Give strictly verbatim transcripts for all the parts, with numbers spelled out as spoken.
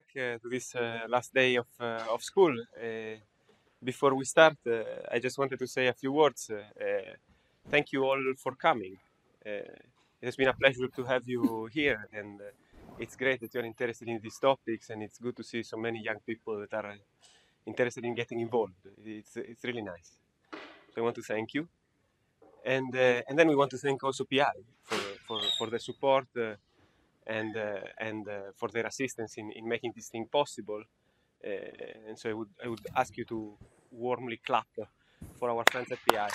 uh, to this uh, last day of, uh, of school. Uh, before we start, uh, I just wanted to say a few words. Uh, uh, thank you all for coming. Uh, it has been a pleasure to have you here, and uh, it's great that you're interested in these topics, and it's good to see so many young people that are uh, interested in getting involved. It's, it's really nice. So I want to thank you. And, uh, and then we want to thank also P I for, for, for the support uh, and, uh, and uh, for their assistance in, in making this thing possible. Uh, and so I would, I would ask you to warmly clap for our friends at P I.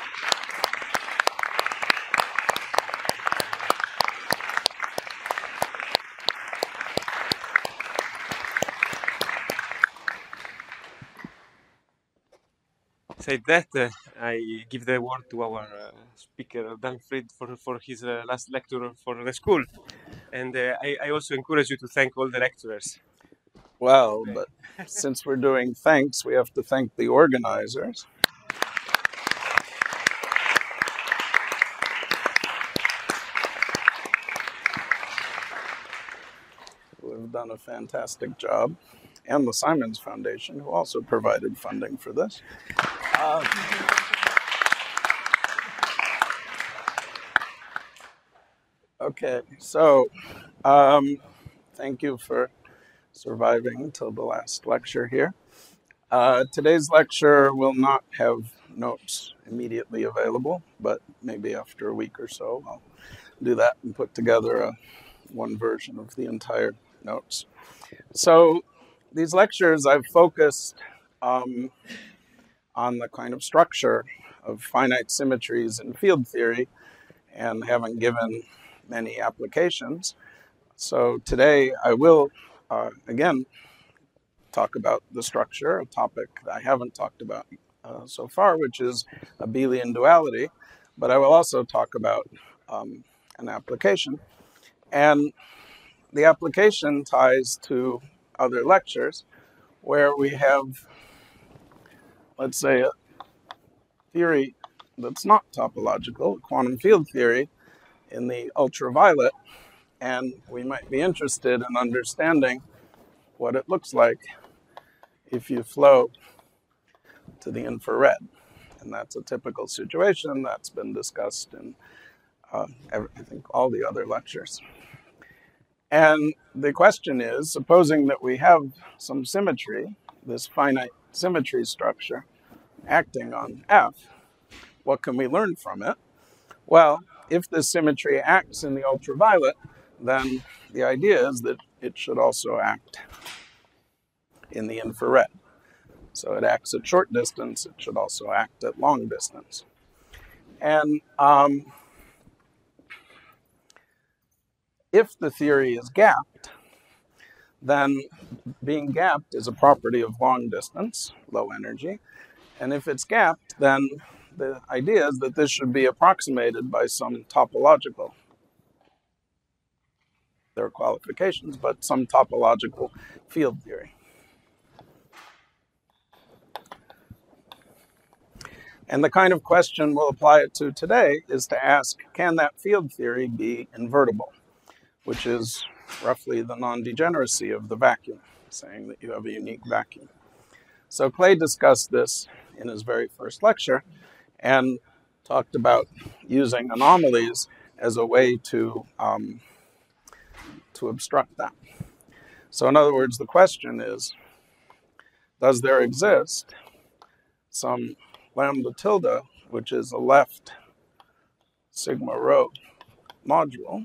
Say that, uh, I give the word to our uh, speaker, Danfried, for, for his uh, last lecture for the school. And uh, I, I also encourage you to thank all the lecturers. Well, but since we're doing thanks, we have to thank the organizers. Who have done a fantastic job, and the Simons Foundation, who also provided funding for this. Uh, okay, so um, thank you for surviving until the last lecture here. Uh, today's lecture will not have notes immediately available, but maybe after a week or so I'll do that and put together a, one version of the entire notes. So these lectures I've focused um, on the kind of structure of finite symmetries in field theory and haven't given many applications. So today I will, uh, again, talk about the structure, a topic that I haven't talked about uh, so far, which is abelian duality, but I will also talk about um, an application. And the application ties to other lectures where we have, let's say, a theory that's not topological, quantum field theory in the ultraviolet, and we might be interested in understanding what it looks like if you flow to the infrared. And that's a typical situation that's been discussed in, uh, I think, all the other lectures. And the question is, supposing that we have some symmetry, this finite symmetry structure acting on F, what can we learn from it? Well, if this symmetry acts in the ultraviolet, then the idea is that it should also act in the infrared. So it acts at short distance, it should also act at long distance. And um, if the theory is gapped, then being gapped is a property of long distance, low energy. And if it's gapped, then the idea is that this should be approximated by some topological, there are qualifications, but some topological field theory. And the kind of question we'll apply it to today is to ask, can that field theory be invertible? Which is roughly the non-degeneracy of the vacuum, saying that you have a unique vacuum. So Clay discussed this in his very first lecture and talked about using anomalies as a way to, um, to obstruct that. So in other words, the question is, does there exist some lambda tilde, which is a left sigma rho module,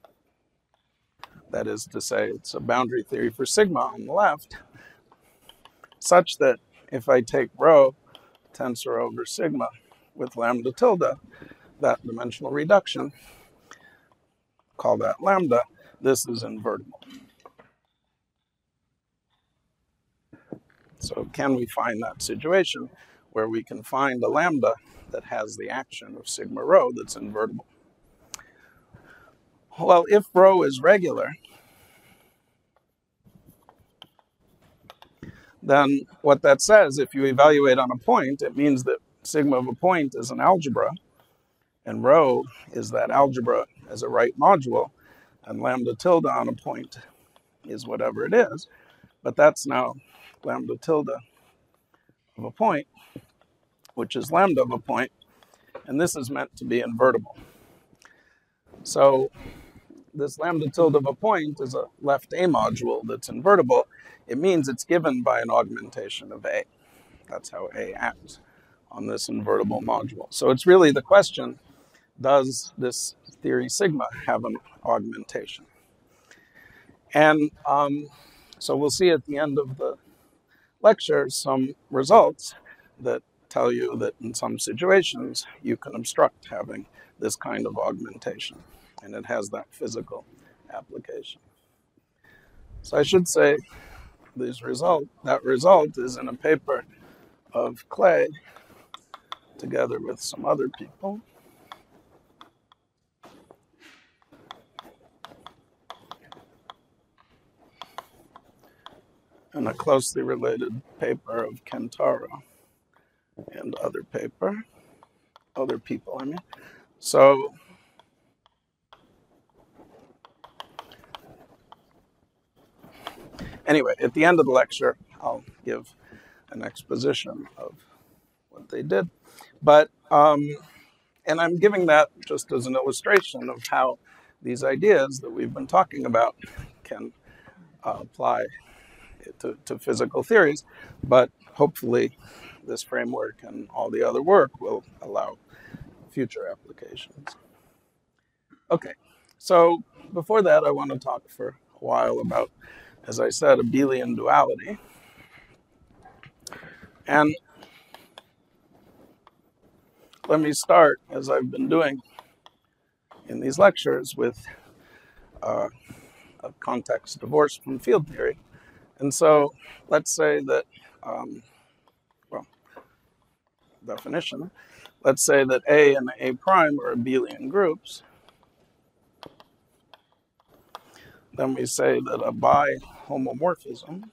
that is to say, it's a boundary theory for sigma on the left, such that if I take rho tensor over sigma with lambda tilde, that dimensional reduction, call that lambda, this is invertible. So can we find that situation where we can find a lambda that has the action of sigma rho that's invertible? Well, if rho is regular, then what that says, if you evaluate on a point, it means that sigma of a point is an algebra, and rho is that algebra as a right module, and lambda tilde on a point is whatever it is. But that's now lambda tilde of a point, which is lambda of a point, and this is meant to be invertible. So this lambda tilde of a point is a left A module that's invertible. It means it's given by an augmentation of A. That's how A acts on this invertible module. So it's really the question, does this theory sigma have an augmentation? And um, so we'll see at the end of the lecture some results that tell you that in some situations you can obstruct having this kind of augmentation, and it has that physical application. So I should say this result, that result is in a paper of Clay together with some other people. And a closely related paper of Kentaro and other paper, other people, I mean. So anyway, at the end of the lecture, I'll give an exposition of what they did. But, um, and I'm giving that just as an illustration of how these ideas that we've been talking about can uh, apply to, to physical theories, but hopefully this framework and all the other work will allow future applications. Okay, so before that, I want to talk for a while about, as I said, abelian duality. And let me start, as I've been doing in these lectures, with uh, a context divorce from field theory. And so let's say that, um, well, definition, let's say that A and A prime are abelian groups. Then we say that a bihomomorphism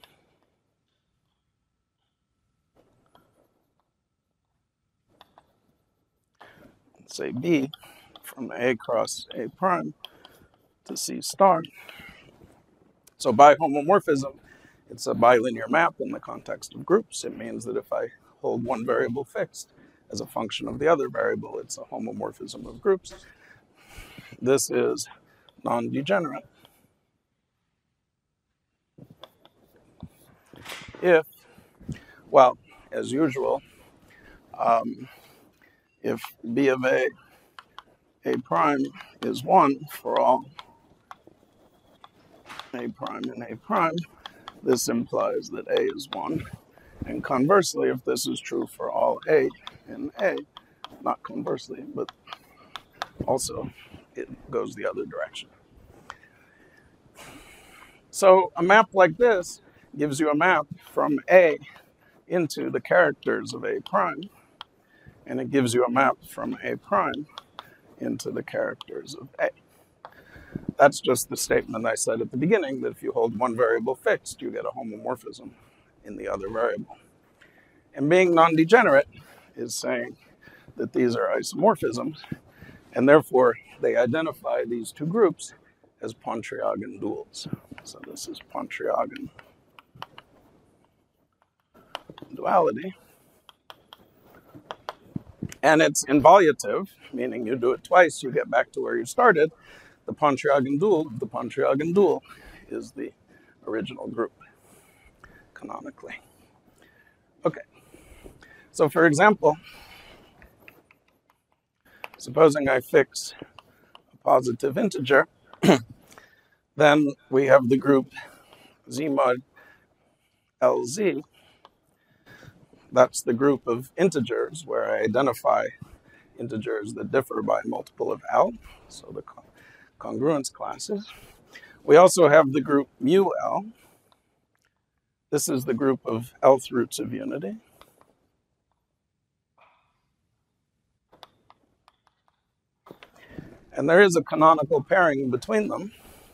say B from A cross A prime to C star. So bihomomorphism, it's a bilinear map in the context of groups. It means that if I hold one variable fixed as a function of the other variable, it's a homomorphism of groups. This is non-degenerate if, well, as usual, um, if B of A, A prime is one for all A prime and A prime, this implies that A is one. And conversely, if this is true for all A in A, not conversely, but also it goes the other direction. So a map like this gives you a map from A into the characters of A prime, and it gives you a map from A prime into the characters of A. That's just the statement I said at the beginning, that if you hold one variable fixed, you get a homomorphism in the other variable. And being non-degenerate is saying that these are isomorphisms, and therefore they identify these two groups as Pontryagin duals. So this is Pontryagin duality. And it's involutive, meaning you do it twice, you get back to where you started. The Pontryagin dual, the Pontryagin dual is the original group, canonically. Okay, so for example, supposing I fix a positive integer, then we have the group Z mod L Z. That's the group of integers where I identify integers that differ by a multiple of L, so the congruence classes. We also have the group mu L. This is the group of Lth roots of unity. And there is a canonical pairing between them.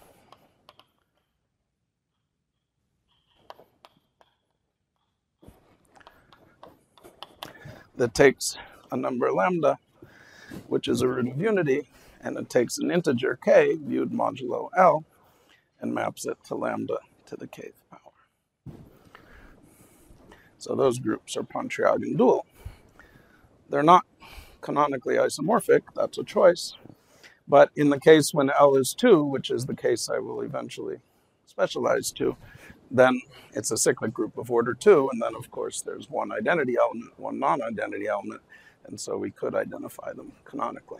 That takes a number lambda, which is a root of unity, and it takes an integer k, viewed modulo L, and maps it to lambda to the kth power. So those groups are Pontryagin dual. They're not canonically isomorphic, that's a choice. But in the case when L is two, which is the case I will eventually specialize to, then it's a cyclic group of order two, and then of course there's one identity element, one non-identity element, and so we could identify them canonically.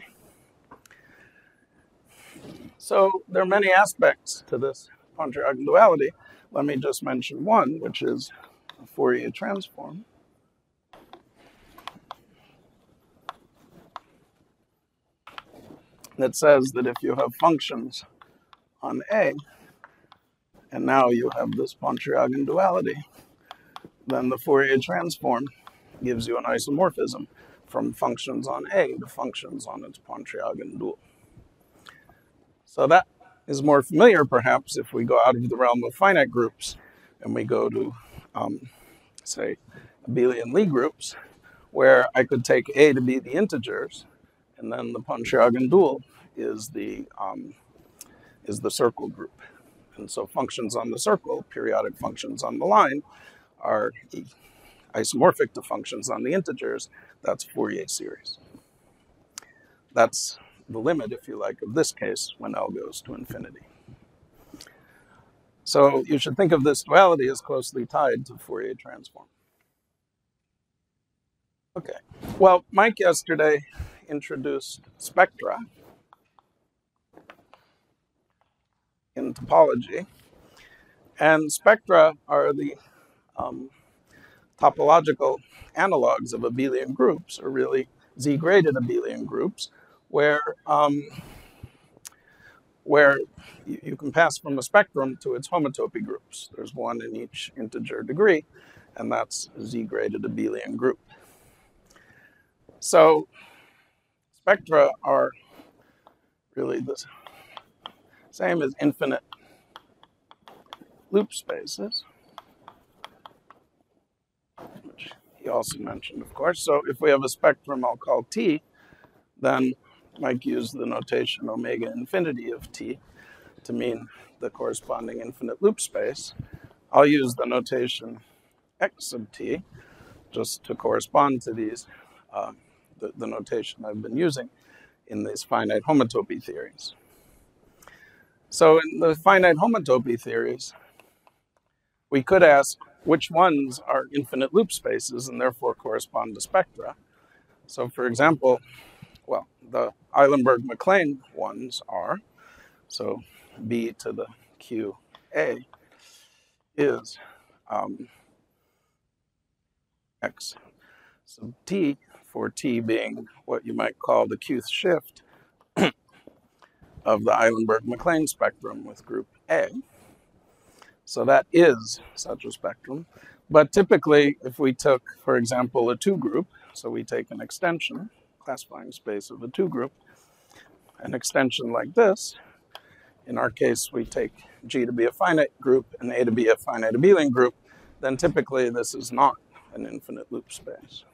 So there are many aspects to this Pontryagin duality. Let me just mention one, which is a Fourier transform. That says that if you have functions on A, and now you have this Pontryagin duality, then the Fourier transform gives you an isomorphism from functions on A to functions on its Pontryagin dual. So that is more familiar, perhaps, if we go out of the realm of finite groups and we go to, um, say, abelian Lie groups, where I could take A to be the integers, and then the Pontryagin dual is the um, is the circle group. And so functions on the circle, periodic functions on the line, are isomorphic to functions on the integers. That's Fourier series. That's the limit, if you like, of this case when L goes to infinity. So you should think of this duality as closely tied to Fourier transform. Okay, well, Mike yesterday introduced spectra in topology, and spectra are the um, topological analogs of abelian groups, or really Z-graded abelian groups, where um, where you, you can pass from a spectrum to its homotopy groups. There's one in each integer degree, and that's a Z-graded abelian group. So spectra are really the same as infinite loop spaces, which he also mentioned, of course. So if we have a spectrum I'll call T, then Mike used the notation omega infinity of T to mean the corresponding infinite loop space. I'll use the notation X sub T just to correspond to these, uh, the, the notation I've been using in these finite homotopy theories. So in the finite homotopy theories, we could ask which ones are infinite loop spaces and therefore correspond to spectra. So for example, well, the Eilenberg-MacLane ones are, so B to the Q A is um, X sub T, for T being what you might call the Qth shift of the Eilenberg-MacLane spectrum with group A. So that is such a spectrum. But typically, if we took, for example, a two group, so we take an extension, classifying space of a two group, an extension like this, in our case, we take G to be a finite group and A to be a finite abelian group, then typically this is not an infinite loop space.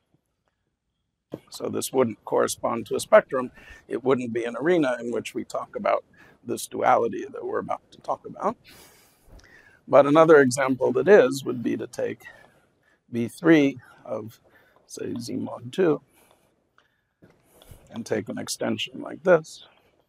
So this wouldn't correspond to a spectrum. It wouldn't be an arena in which we talk about this duality that we're about to talk about. But another example that is would be to take B three of, say, Z mod two and take an extension like this,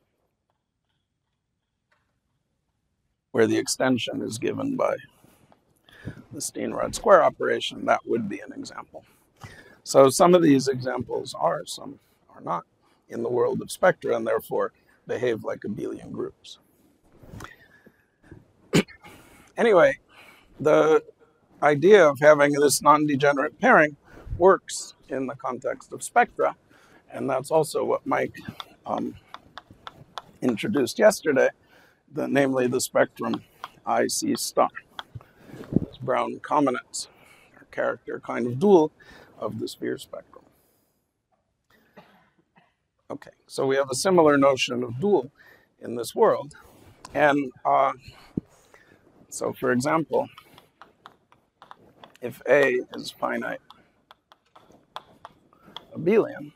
where the extension is given by the Steenrod square operation. That would be an example. So some of these examples are, some are not, in the world of spectra, and therefore behave like abelian groups. Anyway, the idea of having this non-degenerate pairing works in the context of spectra, and that's also what Mike um, introduced yesterday, the, namely the spectrum I C star. This brown combinates, or character kind of dual of the sphere spectrum. Okay, so we have a similar notion of dual in this world. And uh, so, for example, if A is finite abelian,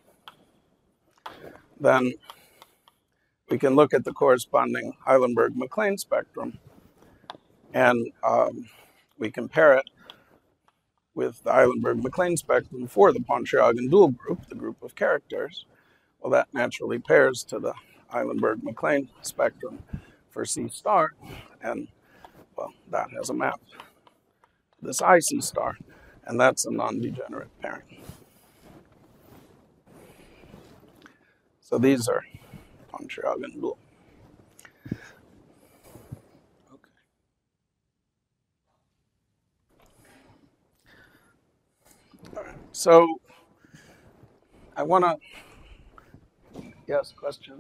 then we can look at the corresponding Eilenberg-MacLane spectrum, and um, we compare it with the Eilenberg-MacLane spectrum for the Pontryagin dual group, the group of characters, well, that naturally pairs to the Eilenberg-MacLane spectrum for C star, and, well, that has a map to this I C star, and that's a non-degenerate pairing. So these are Pontryagin dual. Okay. All right. So I want to, yes, question?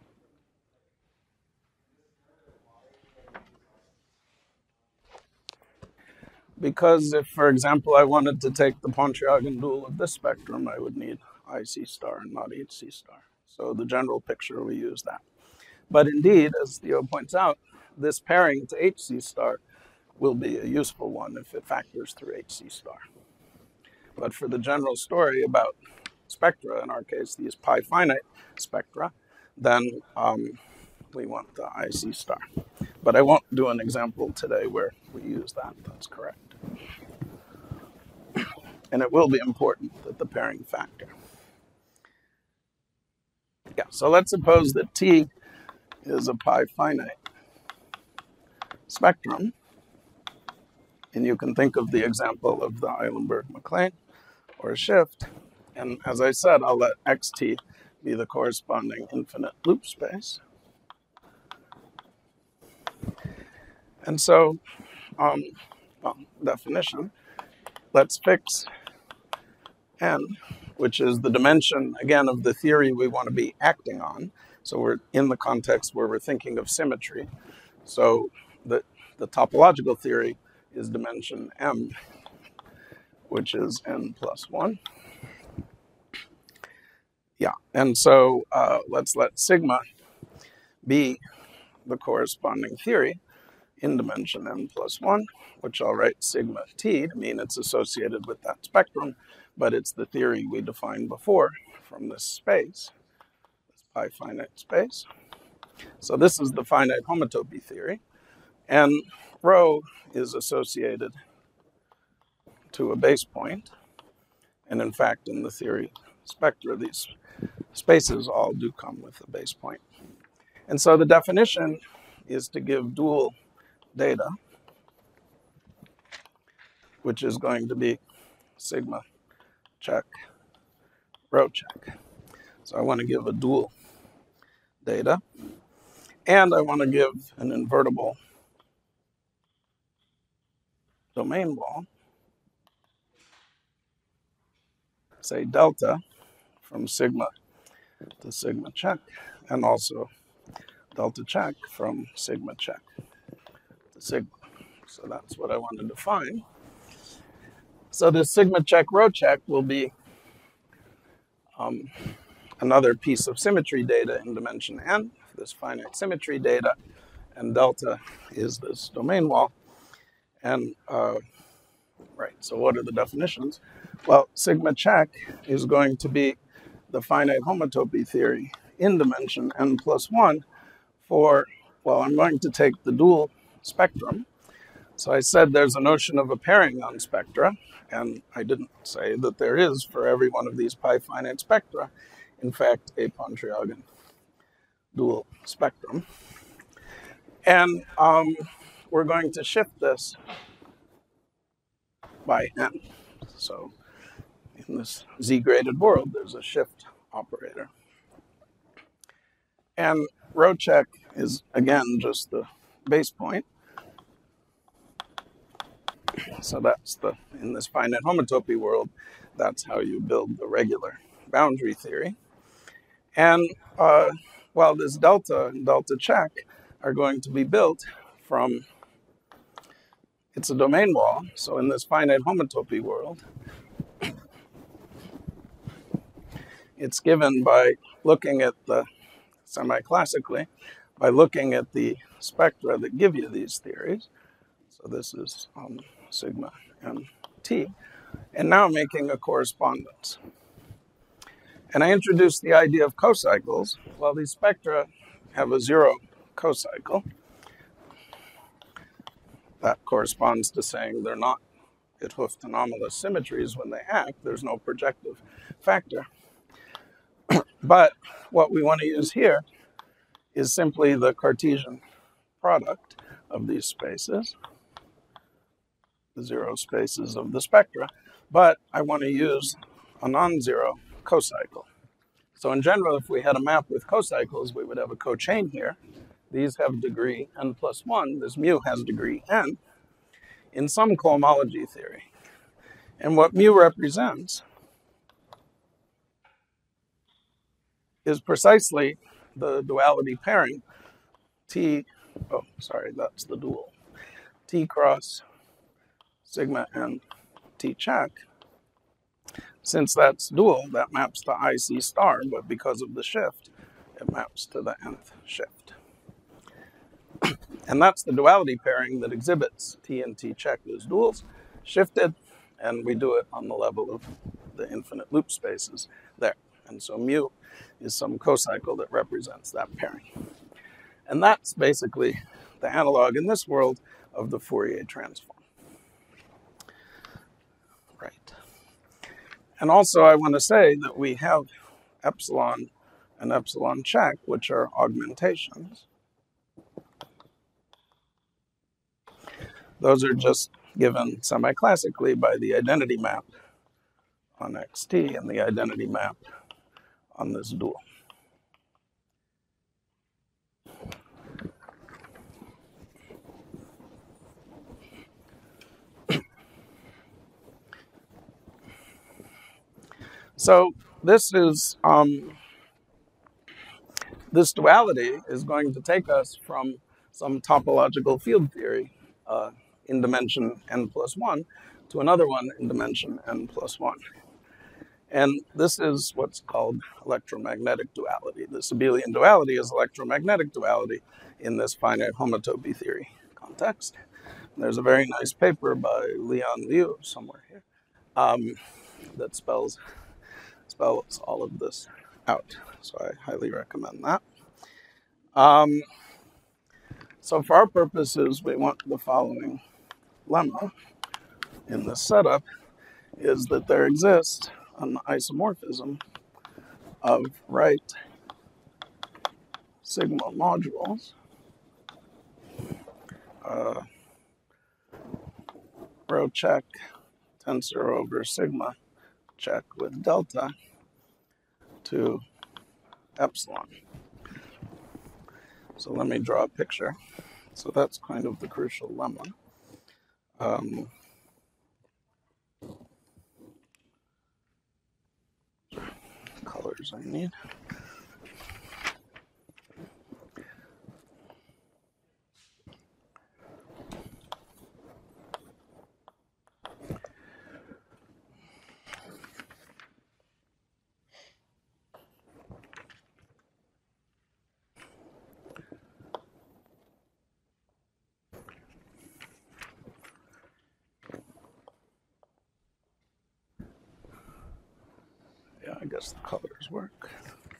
Because if, for example, I wanted to take the Pontryagin dual of this spectrum, I would need I C star and not H C star. So the general picture, we use that. But indeed, as Theo points out, this pairing to H C star will be a useful one if it factors through H C star. But for the general story about spectra, in our case, these pi finite spectra, then um, we want the I C star. But I won't do an example today where we use that. That's correct. And it will be important that the pairing factor. Yeah, so let's suppose that T is a pi finite spectrum. And you can think of the example of the Eilenberg-MacLane or a shift. And as I said, I'll let xt be the corresponding infinite loop space. And so, um, well, definition, let's fix n, which is the dimension, again, of the theory we want to be acting on. So we're in the context where we're thinking of symmetry. So the, the topological theory is dimension m, which is n plus one. Yeah, and so uh, let's let sigma be the corresponding theory in dimension n plus one, which I'll write sigma t to mean it's associated with that spectrum, but it's the theory we defined before from this space, this pi finite space. So this is the finite homotopy theory, and rho is associated to a base point, and in fact, in the theory spectra, these spaces all do come with a base point. And so the definition is to give dual data, which is going to be sigma check, rho check. So I want to give a dual data, and I want to give an invertible domain wall, say delta from sigma to sigma check, and also delta check from sigma check to sigma. So that's what I want to define. So this sigma check rho check will be um, another piece of symmetry data in dimension n, this finite symmetry data, and delta is this domain wall. And uh, right, so what are the definitions? Well, sigma check is going to be the finite homotopy theory in dimension n plus one for, well, I'm going to take the dual spectrum. So I said there's a notion of a pairing on spectra, and I didn't say that there is for every one of these pi finite spectra, in fact, a Pontryagin dual spectrum. And um, we're going to shift this by n. So in this z-graded world, there's a shift operator. And rho check is, again, just the base point. So that's the, in this finite homotopy world, that's how you build the regular boundary theory. And uh, while this delta and delta check are going to be built from, it's a domain wall. So in this finite homotopy world, it's given by looking at the, semi-classically, by looking at the spectra that give you these theories. So this is um, sigma and t, and now making a correspondence. And I introduced the idea of cocycles. Well, these spectra have a zero cocycle. That corresponds to saying they're not 'T Hooft anomalous symmetries when they act. There's no projective factor. But what we want to use here is simply the Cartesian product of these spaces, the zero spaces of the spectra. But I want to use a non-zero cocycle. So in general, if we had a map with cocycles, we would have a cochain here. These have degree n plus one. This mu has degree n in some cohomology theory. And what mu represents is precisely the duality pairing T, oh, sorry, that's the dual, T cross sigma n T check. Since that's dual, that maps to I C star, but because of the shift, it maps to the nth shift. And that's the duality pairing that exhibits T and T check as duals, shifted, and we do it on the level of the infinite loop spaces there. And so mu is some cocycle that represents that pairing. And that's basically the analog in this world of the Fourier transform. Right. And also I want to say that we have epsilon and epsilon check, which are augmentations. Those are just given semi-classically by the identity map on X T and the identity map on this dual. So this is um, this duality is going to take us from some topological field theory uh, in dimension n plus one to another one in dimension n plus one. And this is what's called electromagnetic duality. The Sabelian duality is electromagnetic duality in this finite homotopy theory context. And there's a very nice paper by Leon Liu somewhere here um, that spells spells all of this out. So I highly recommend that. Um, so for our purposes, we want the following lemma in this setup is that there exists an isomorphism of right sigma modules, uh, rho check tensor over sigma check with delta to epsilon. So let me draw a picture. So that's kind of the crucial lemma. Um, colors I need. Yeah, I guess the colors work.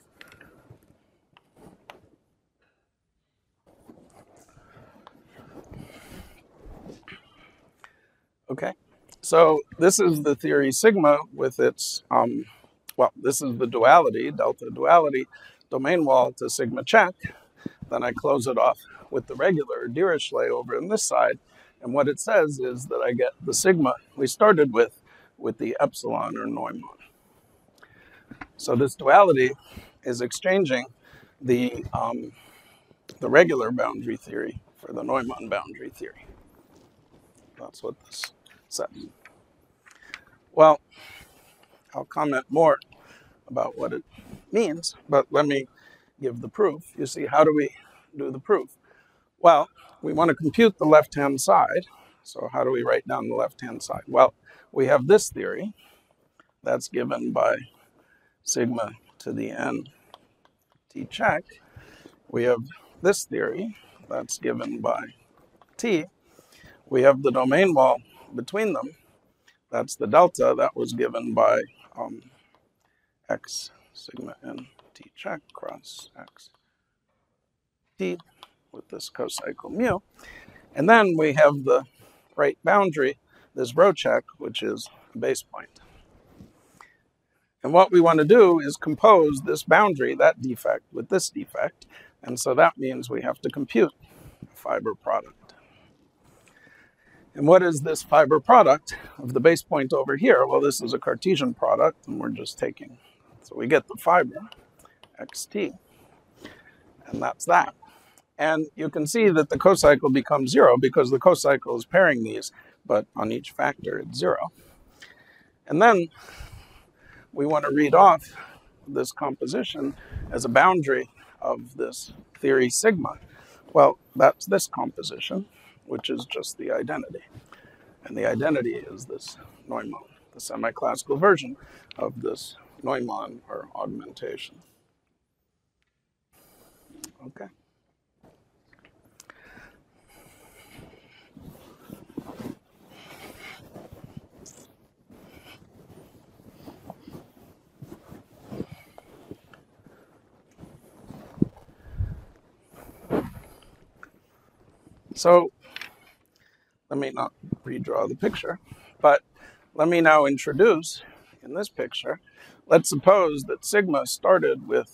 Okay, so this is the theory sigma with its, um, well, this is the duality, delta duality, domain wall to sigma check. Then I close it off with the regular Dirichlet over on this side. And what it says is that I get the sigma we started with, with the epsilon or Neumann. So this duality is exchanging the, um, the regular boundary theory for the Neumann boundary theory. That's what this says. Well, I'll comment more about what it means, but let me give the proof. You see, how do we do the proof? Well, we want to compute the left-hand side. So how do we write down the left-hand side? Well, we have this theory that's given by sigma to the n t check. We have this theory that's given by t. We have the domain wall between them. That's the delta that was given by um, x sigma n t check cross x t with this cocycle mu. And then we have the right boundary this row check, which is a base point. And what we want to do is compose this boundary, that defect, with this defect. And so that means we have to compute a fiber product. And what is this fiber product of the base point over here? Well, this is a Cartesian product, and we're just taking. So we get the fiber, xt, and that's that. And you can see that the cocycle becomes zero because the cocycle is pairing these, but on each factor it's zero. And then we want to read off this composition as a boundary of this theory sigma. Well, that's this composition, which is just the identity. And the identity is this Neumann, the semi-classical version of this Neumann or augmentation. Okay. So let me not redraw the picture, but let me now introduce in this picture, let's suppose that sigma started with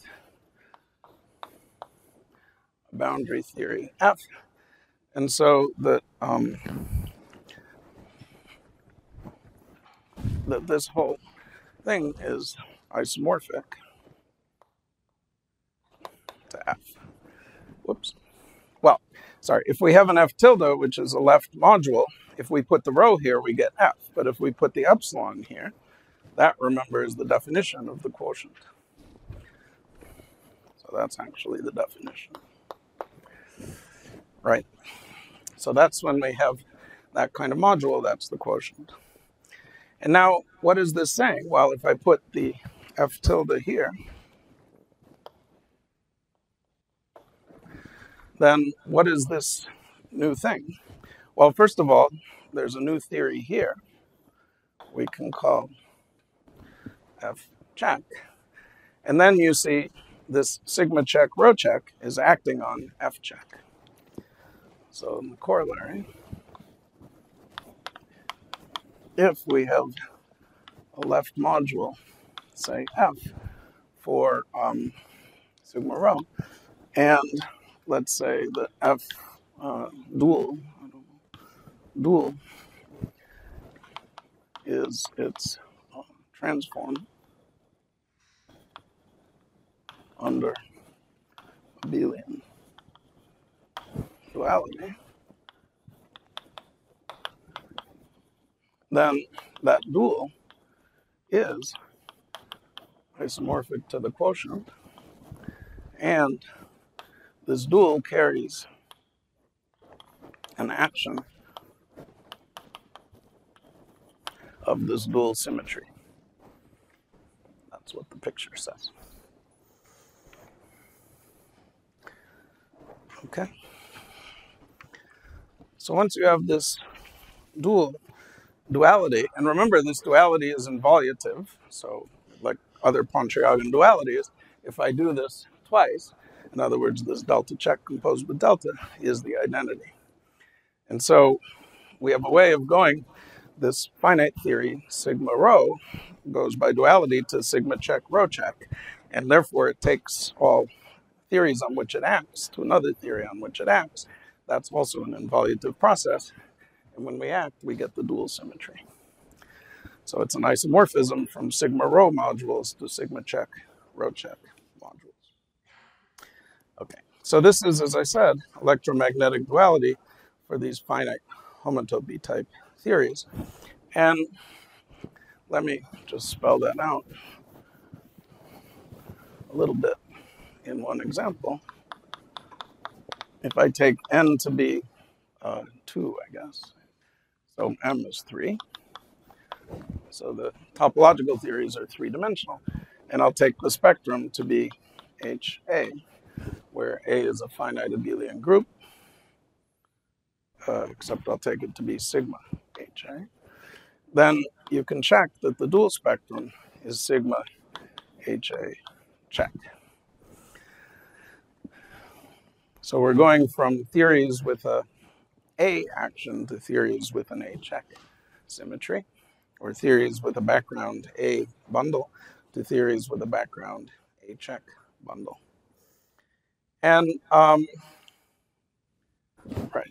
a boundary theory F, and so that, um, that this whole thing is isomorphic to F. Whoops. Well, sorry, if we have an F tilde, which is a left module, if we put the rho here, we get F. But if we put the epsilon here, that, remember, is the definition of the quotient. So that's actually the definition. Right? So that's when we have that kind of module, that's the quotient. And now, what is this saying? Well, if I put the F tilde here, then what is this new thing? Well, first of all, there's a new theory here we can call F check. And then you see this sigma check rho check is acting on F check. So in the corollary, if we have a left module, say F, for um, sigma rho, and let's say the F uh, dual, dual is its uh, transform under abelian duality, then that dual is isomorphic to the quotient, and this dual carries an action of this dual symmetry. That's what the picture says. Okay. So once you have this dual duality, and remember this duality is involutive, so like other Pontryagin dualities, if I do this twice, in other words, this delta check composed with delta is the identity. And so we have a way of going, this finite theory, sigma rho, goes by duality to sigma check rho check, and therefore it takes all theories on which it acts to another theory on which it acts. That's also an involutive process, and when we act, we get the dual symmetry. So it's an isomorphism from sigma rho modules to sigma check rho check modules. Okay, so this is, as I said, electromagnetic duality for these finite homotopy type theories. And let me just spell that out a little bit in one example. If I take n to be uh, two, I guess, so m is three. So the topological theories are three-dimensional. And I'll take the spectrum to be H A, where A is a finite abelian group, uh, except I'll take it to be sigma H A. Then you can check that the dual spectrum is sigma H A check. So we're going from theories with a A action to theories with an A check. symmetry, or theories with a background A bundle to theories with a background A check bundle. And, um, right.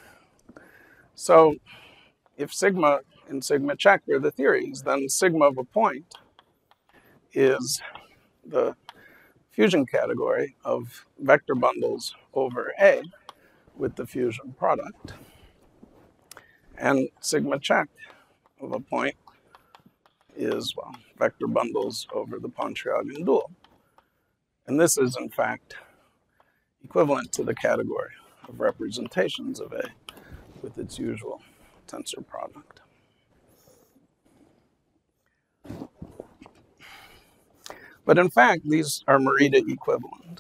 So if sigma and sigma check are the theories, then sigma of a point is the fusion category of vector bundles over A with the fusion product. And sigma check of a point is, well, vector bundles over the Pontryagin dual. And this is, in fact, equivalent to the category of representations of A with its usual tensor product. But in fact, these are Morita equivalent.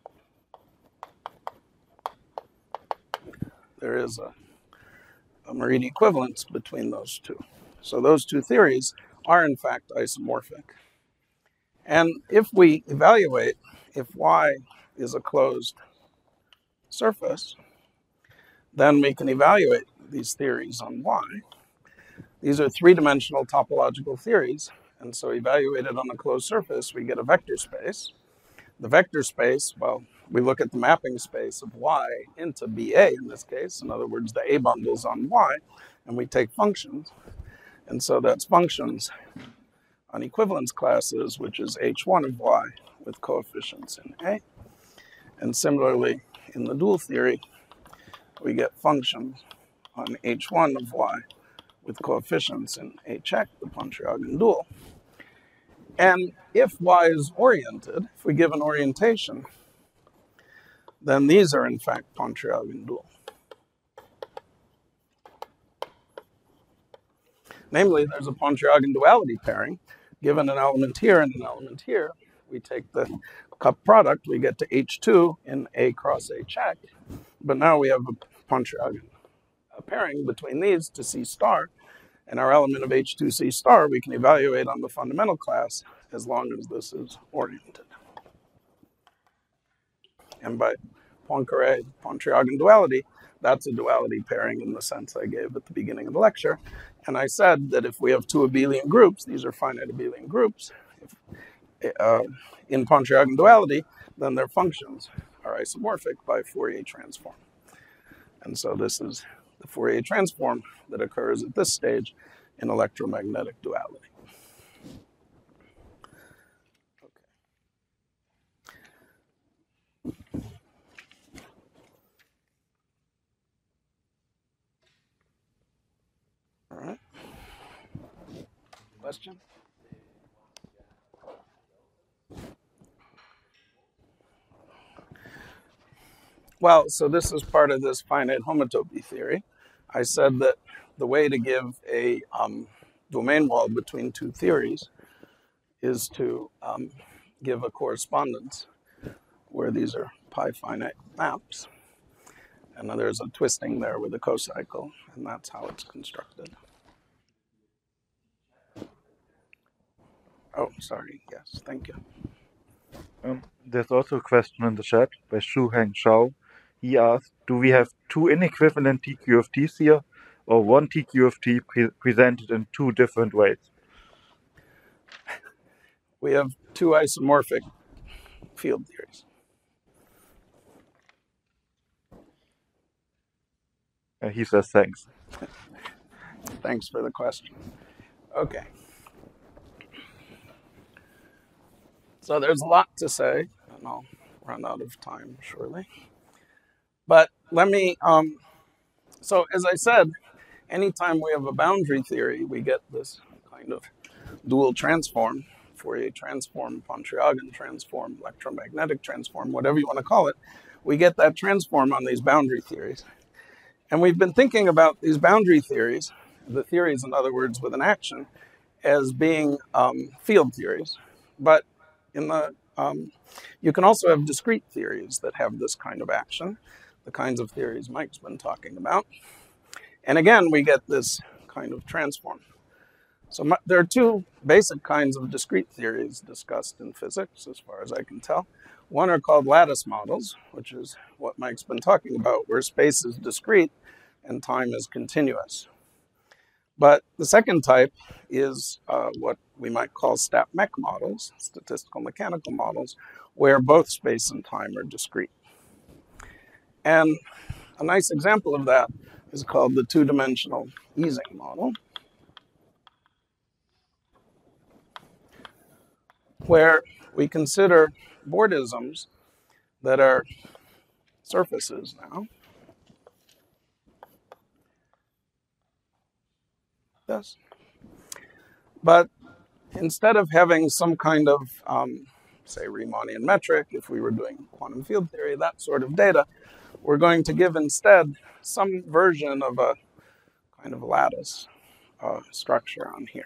There is a, a Morita equivalence between those two. So those two theories are in fact isomorphic. And if we evaluate if Y is a closed surface, then we can evaluate these theories on Y. These are three-dimensional topological theories, and so evaluated on a closed surface, we get a vector space. The vector space, well, we look at the mapping space of Y into B A in this case, in other words, the A bundles on Y, and we take functions. And so that's functions on equivalence classes, which is H one of Y with coefficients in A. And similarly, in the dual theory, we get functions on H one of Y with coefficients in A check, the Pontryagin dual. And if Y is oriented, if we give an orientation, then these are in fact Pontryagin dual. Namely, there's a Pontryagin duality pairing. Given an element here and an element here, we take the cup product, we get to H two in A cross A check. But now we have a Pontryagin pairing between these to C star. And our element of H two C star we can evaluate on the fundamental class as long as this is oriented. And by Poincare Pontryagin duality, that's a duality pairing in the sense I gave at the beginning of the lecture. And I said that if we have two abelian groups, these are finite abelian groups, if, uh, in Pontryagin duality, then their functions are isomorphic by Fourier transform. And so this is the Fourier transform that occurs at this stage in electromagnetic duality. Okay. All right. Question? Well, so this is part of this finite homotopy theory. I said that the way to give a um, domain wall between two theories is to um, give a correspondence where these are pi finite maps. And then there's a twisting there with a cocycle, and that's how it's constructed. Oh, sorry. Yes, thank you. Um, there's also a question in the chat by Shu Heng Shao. He asked, do we have two inequivalent T Q F Ts here, or one T Q F T pre presented in two different ways? We have two isomorphic field theories. Uh, he says thanks. Thanks for the question. Okay. So there's a lot to say, and I'll run out of time shortly. But let me, um, so as I said, anytime we have a boundary theory, we get this kind of dual transform, Fourier transform, Pontryagin transform, electromagnetic transform, whatever you want to call it. We get that transform on these boundary theories. And we've been thinking about these boundary theories, the theories, in other words, with an action, as being um, field theories. But in the, um, you can also have discrete theories that have this kind of action, the kinds of theories Mike's been talking about. And again, we get this kind of transform. So my, there are two basic kinds of discrete theories discussed in physics, as far as I can tell. One are called lattice models, which is what Mike's been talking about, where space is discrete and time is continuous. But the second type is uh, what we might call stat mech models, statistical mechanical models, where both space and time are discrete. And a nice example of that is called the two-dimensional Ising model, where we consider Bordisms that are surfaces now. This. But instead of having some kind of, um, say, Riemannian metric, if we were doing quantum field theory, that sort of data, we're going to give instead some version of a kind of lattice uh, structure on here.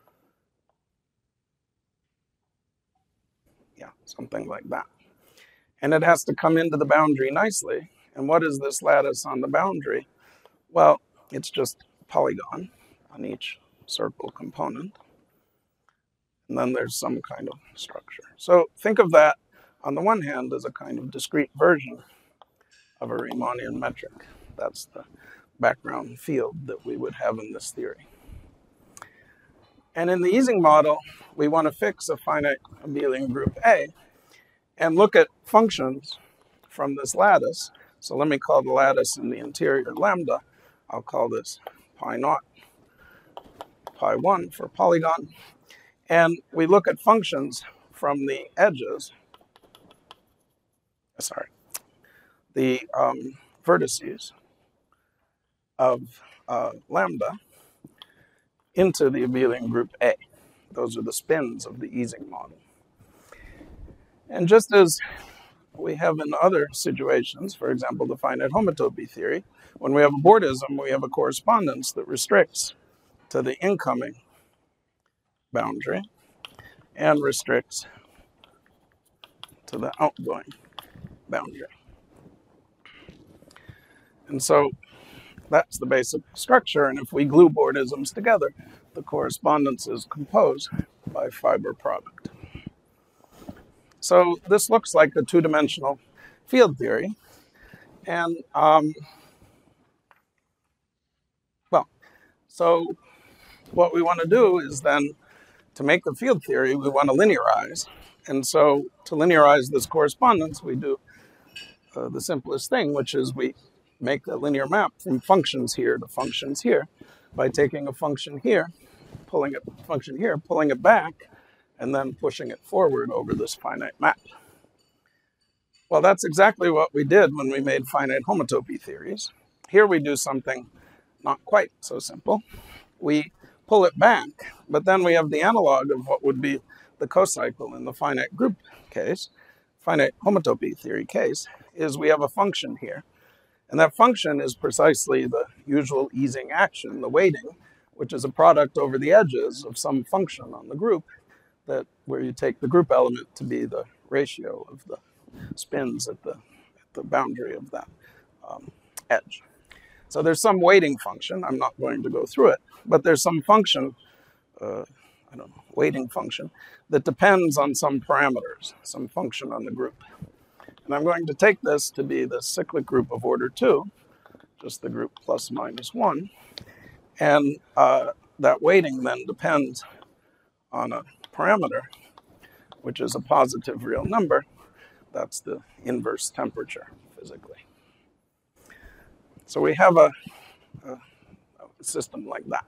Yeah, something like that. And it has to come into the boundary nicely. And what is this lattice on the boundary? Well, it's just a polygon on each circle component. And then there's some kind of structure. So think of that, on the one hand, as a kind of discrete version of a Riemannian metric. That's the background field that we would have in this theory. And in the Ising model, we want to fix a finite abelian group A and look at functions from this lattice. So let me call the lattice in the interior lambda. I'll call this pi naught, pi one for polygon. And we look at functions from the edges, sorry, the um, vertices of uh, lambda into the abelian group A. Those are the spins of the Ising model. And just as we have in other situations, for example, the finite homotopy theory, when we have a Bordism, we have a correspondence that restricts to the incoming boundary and restricts to the outgoing boundary. And so that's the basic structure. And if we glue Bordisms together, the correspondence is composed by fiber product. So this looks like a two-dimensional field theory. And, um, well, so what we want to do is then, to make the field theory, we want to linearize. And so to linearize this correspondence, we do uh, the simplest thing, which is we make a linear map from functions here to functions here by taking a function here, pulling it, function here, pulling it back, and then pushing it forward over this finite map. Well, that's exactly what we did when we made finite homotopy theories. Here we do something not quite so simple. We pull it back, but then we have the analog of what would be the cocycle in the finite group case, finite homotopy theory case, is we have a function here. And that function is precisely the usual Ising action, the weighting, which is a product over the edges of some function on the group, that where you take the group element to be the ratio of the spins at the, at the boundary of that um, edge. So there's some weighting function. I'm not going to go through it, but there's some function, uh, I don't know, weighting function, that depends on some parameters, some function on the group. And I'm going to take this to be the cyclic group of order two, just the group plus minus one. And uh, that weighting then depends on a parameter, which is a positive real number. That's the inverse temperature physically. So we have a, a, a system like that.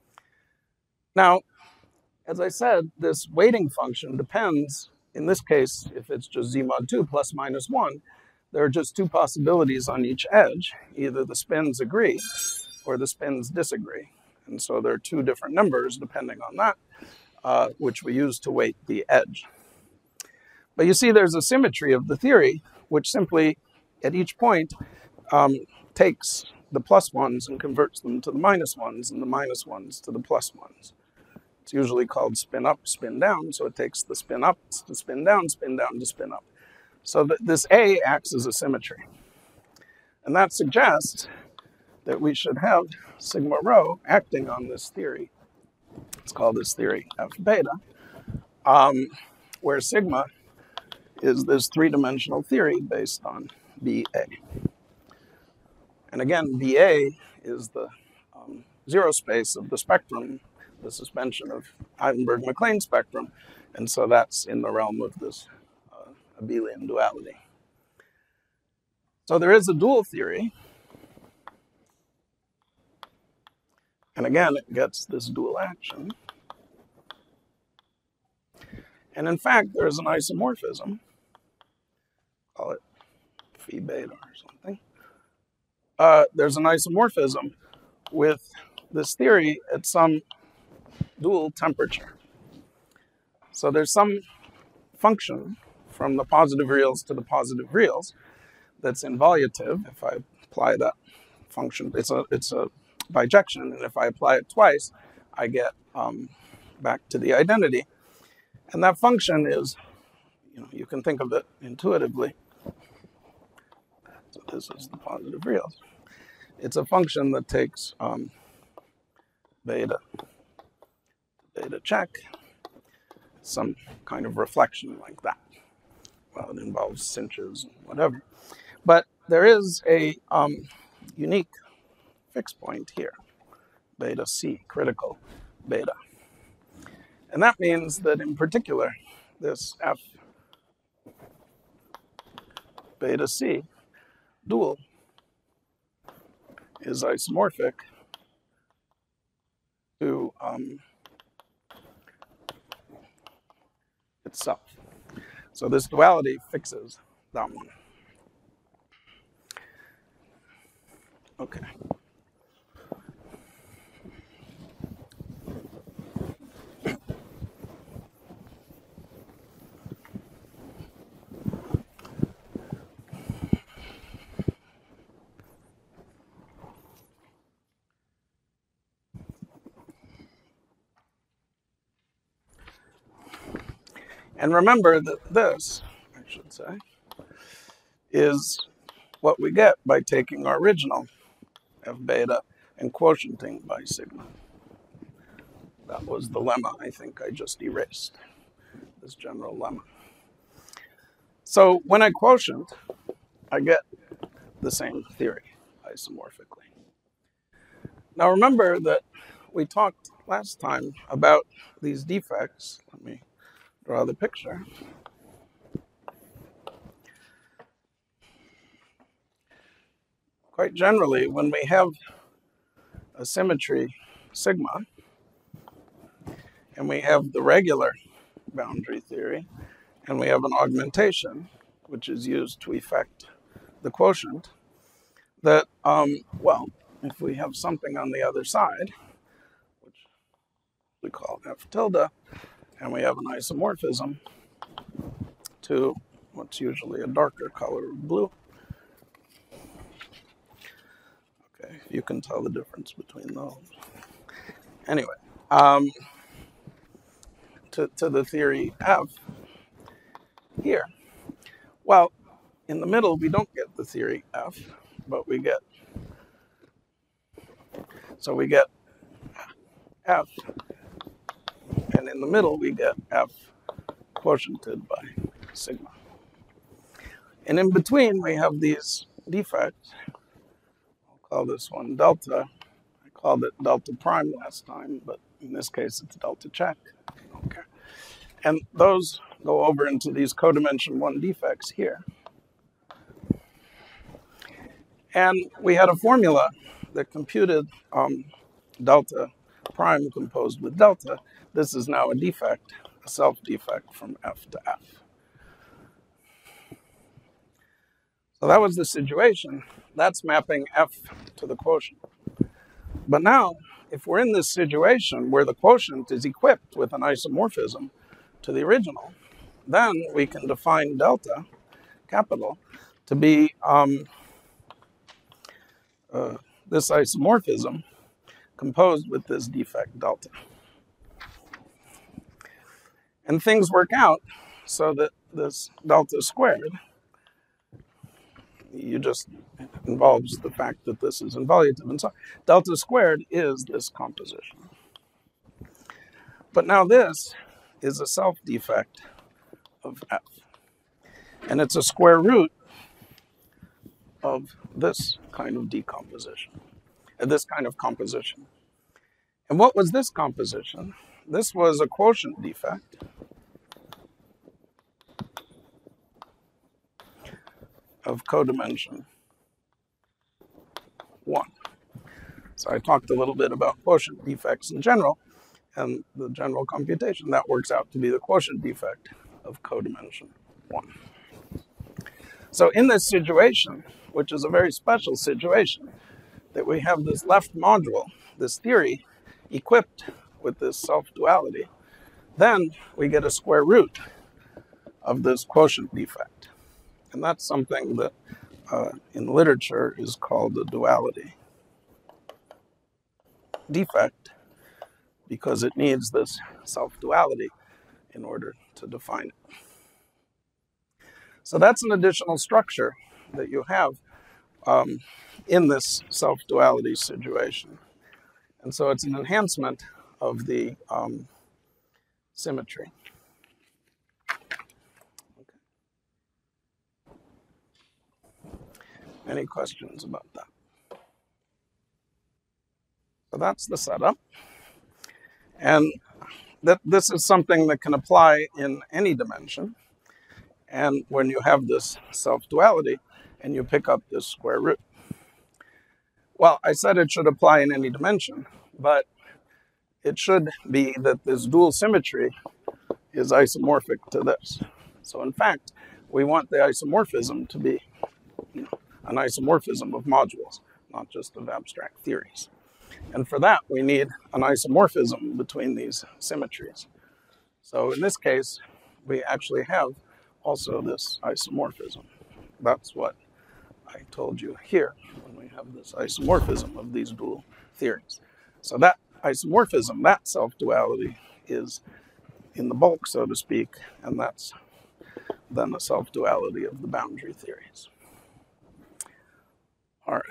Now, as I said, this weighting function depends, in this case, if it's just z mod two plus minus one, there are just two possibilities on each edge. Either the spins agree or the spins disagree. And so there are two different numbers depending on that, uh, which we use to weight the edge. But you see there's a symmetry of the theory, which simply, at each point, um, takes the plus ones and converts them to the minus ones, and the minus ones to the plus ones. It's usually called spin up, spin down, so it takes the spin up to spin down, spin down to spin up. So that this A acts as a symmetry. And that suggests that we should have sigma rho acting on this theory. Let's call this theory F beta, um, where sigma is this three-dimensional theory based on B A. And again, B A is the um, zero space of the spectrum, the suspension of Heisenberg-MacLane spectrum, and so that's in the realm of this uh, abelian duality. So there is a dual theory, and again it gets this dual action. And in fact, there is an isomorphism, call it phi beta or something. Uh, there's an isomorphism with this theory at some dual temperature. So there's some function from the positive reals to the positive reals that's involutive. If I apply that function, it's a it's a bijection, and if I apply it twice, I get um, back to the identity. And that function is, you know, you can think of it intuitively. So this is the positive reals. It's a function that takes um, beta, beta check, some kind of reflection like that. Well, it involves cinches and whatever. But there is a um, unique fixed point here, beta c, critical beta. And that means that in particular, this f beta c dual is isomorphic to um, itself. So this duality fixes that one. Okay. And remember that this, I should say, is what we get by taking our original f beta and quotienting by sigma. That was the lemma I think I just erased, this general lemma. So when I quotient, I get the same theory isomorphically. Now remember that we talked last time about these defects. Let me draw the picture. Quite generally, when we have a symmetry sigma, and we have the regular boundary theory, and we have an augmentation, which is used to effect the quotient, that, um, well, if we have something on the other side, which we call f tilde, and we have an isomorphism to what's usually a darker color of blue. Okay, you can tell the difference between those. Anyway, um, to, to the theory F here. Well, in the middle, we don't get the theory F, but we get, so we get F, and in the middle, we get F quotiented by sigma. And in between, we have these defects. I'll call this one delta. I called it delta prime last time, but in this case, it's delta check. Okay. And those go over into these codimension one defects here. And we had a formula that computed um, delta prime composed with delta. This is now a defect, a self-defect from F to F. So that was the situation. That's mapping F to the quotient. But now, if we're in this situation where the quotient is equipped with an isomorphism to the original, then we can define delta, capital, to be um, uh, this isomorphism composed with this defect delta. And things work out so that this delta squared, you just, it involves the fact that this is involutive. And so delta squared is this composition. But now this is a self-defect of F. And it's a square root of this kind of decomposition, uh, this kind of composition. And what was this composition? This was a quotient defect of codimension one. So I talked a little bit about quotient defects in general, and the general computation. That works out to be the quotient defect of codimension one. So in this situation, which is a very special situation, that we have this left module, this theory, equipped with this self-duality, then we get a square root of this quotient defect. And that's something that uh, in literature is called a duality defect, because it needs this self-duality in order to define it. So that's an additional structure that you have um, in this self-duality situation. And so it's an enhancement of the um, symmetry. Okay. Any questions about that? So that's the setup. And that this is something that can apply in any dimension. And when you have this self-duality and you pick up this square root. Well, I said it should apply in any dimension, but it should be that this dual symmetry is isomorphic to this. So in fact, we want the isomorphism to be, you know, an isomorphism of modules, not just of abstract theories. And for that, we need an isomorphism between these symmetries. So in this case, we actually have also this isomorphism. That's what I told you here when we have this isomorphism of these dual theories. So that isomorphism, that self-duality, is in the bulk, so to speak, and that's then the self-duality of the boundary theories. All right.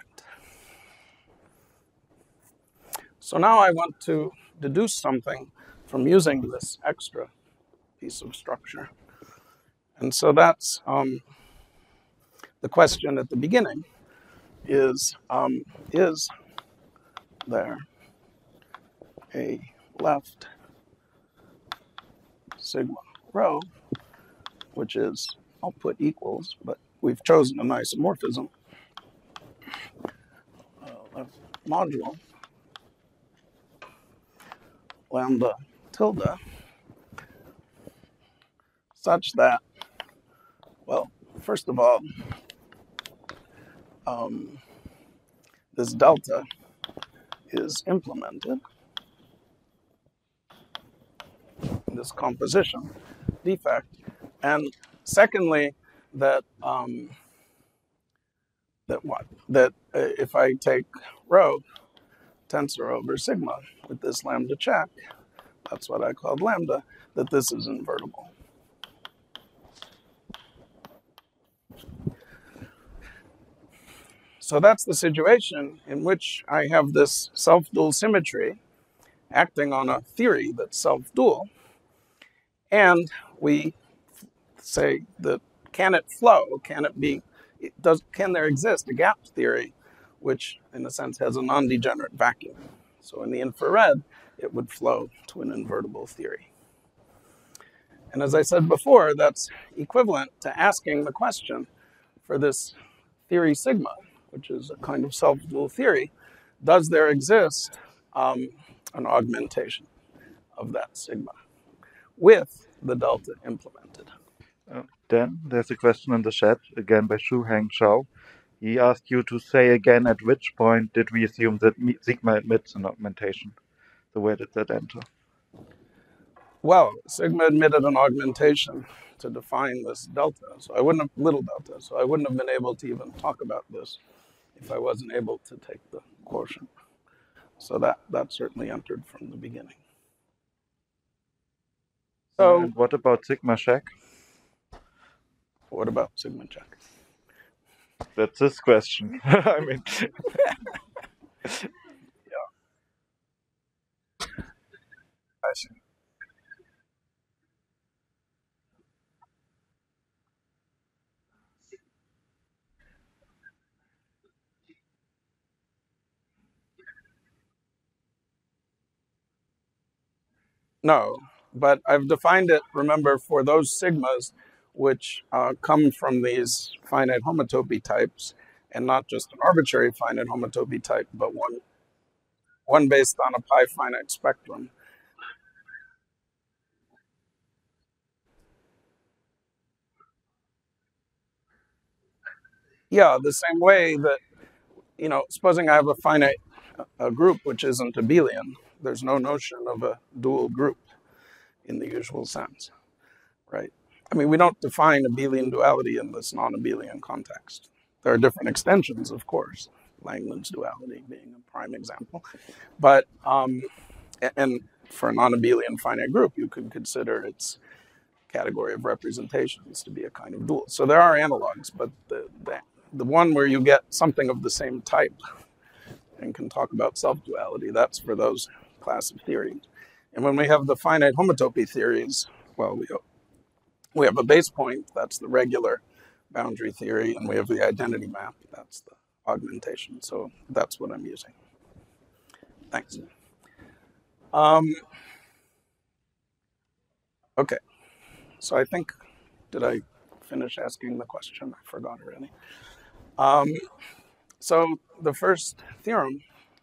So now I want to deduce something from using this extra piece of structure. And so that's um, the question at the beginning is, um, is there a left sigma rho, which is, I'll put equals, but we've chosen an isomorphism, uh, left module, lambda tilde, such that, well, first of all, um, this delta is implemented, this composition defect, and secondly, that um, that what? That uh, if I take rho tensor over sigma with this lambda check, that's what I called lambda, that this is invertible. So that's the situation in which I have this self-dual symmetry acting on a theory that's self-dual, and we say that can it flow? Can it be? It does. Can there exist a gap theory, which in a sense has a non-degenerate vacuum? So in the infrared, it would flow to an invertible theory. And as I said before, that's equivalent to asking the question for this theory sigma, which is a kind of self-dual theory. Does there exist um, an augmentation of that sigma with the delta implemented? Uh, then there's a question in the chat, again by Shu Hang Shao. He asked you to say again at which point did we assume that sigma admits an augmentation. So where did that enter? Well, sigma admitted an augmentation to define this delta. So I wouldn't have, little delta, so I wouldn't have been able to even talk about this if I wasn't able to take the quotient. So that, that certainly entered from the beginning. So and what about sigma check? What about sigma check? That's his question. I mean, yeah. I see. No, but I've defined it, remember, for those sigmas which uh, come from these finite homotopy types, and not just an arbitrary finite homotopy type, but one, one based on a pi finite spectrum. Yeah, the same way that, you know, supposing I have a finite a group which isn't abelian, there's no notion of a dual group in the usual sense, right? I mean, we don't define abelian duality in this non-abelian context. There are different extensions, of course, Langland's duality being a prime example. But, um, and for a non-abelian finite group, you could consider its category of representations to be a kind of dual. So there are analogs, but the, the, the one where you get something of the same type and can talk about self-duality, that's for those class of theories. And when we have the finite homotopy theories, well, we, we have a base point, that's the regular boundary theory, and we have the identity map, that's the augmentation. So that's what I'm using. Thanks. Um, okay, so I think, did I finish asking the question? I forgot already. Um, so the first theorem,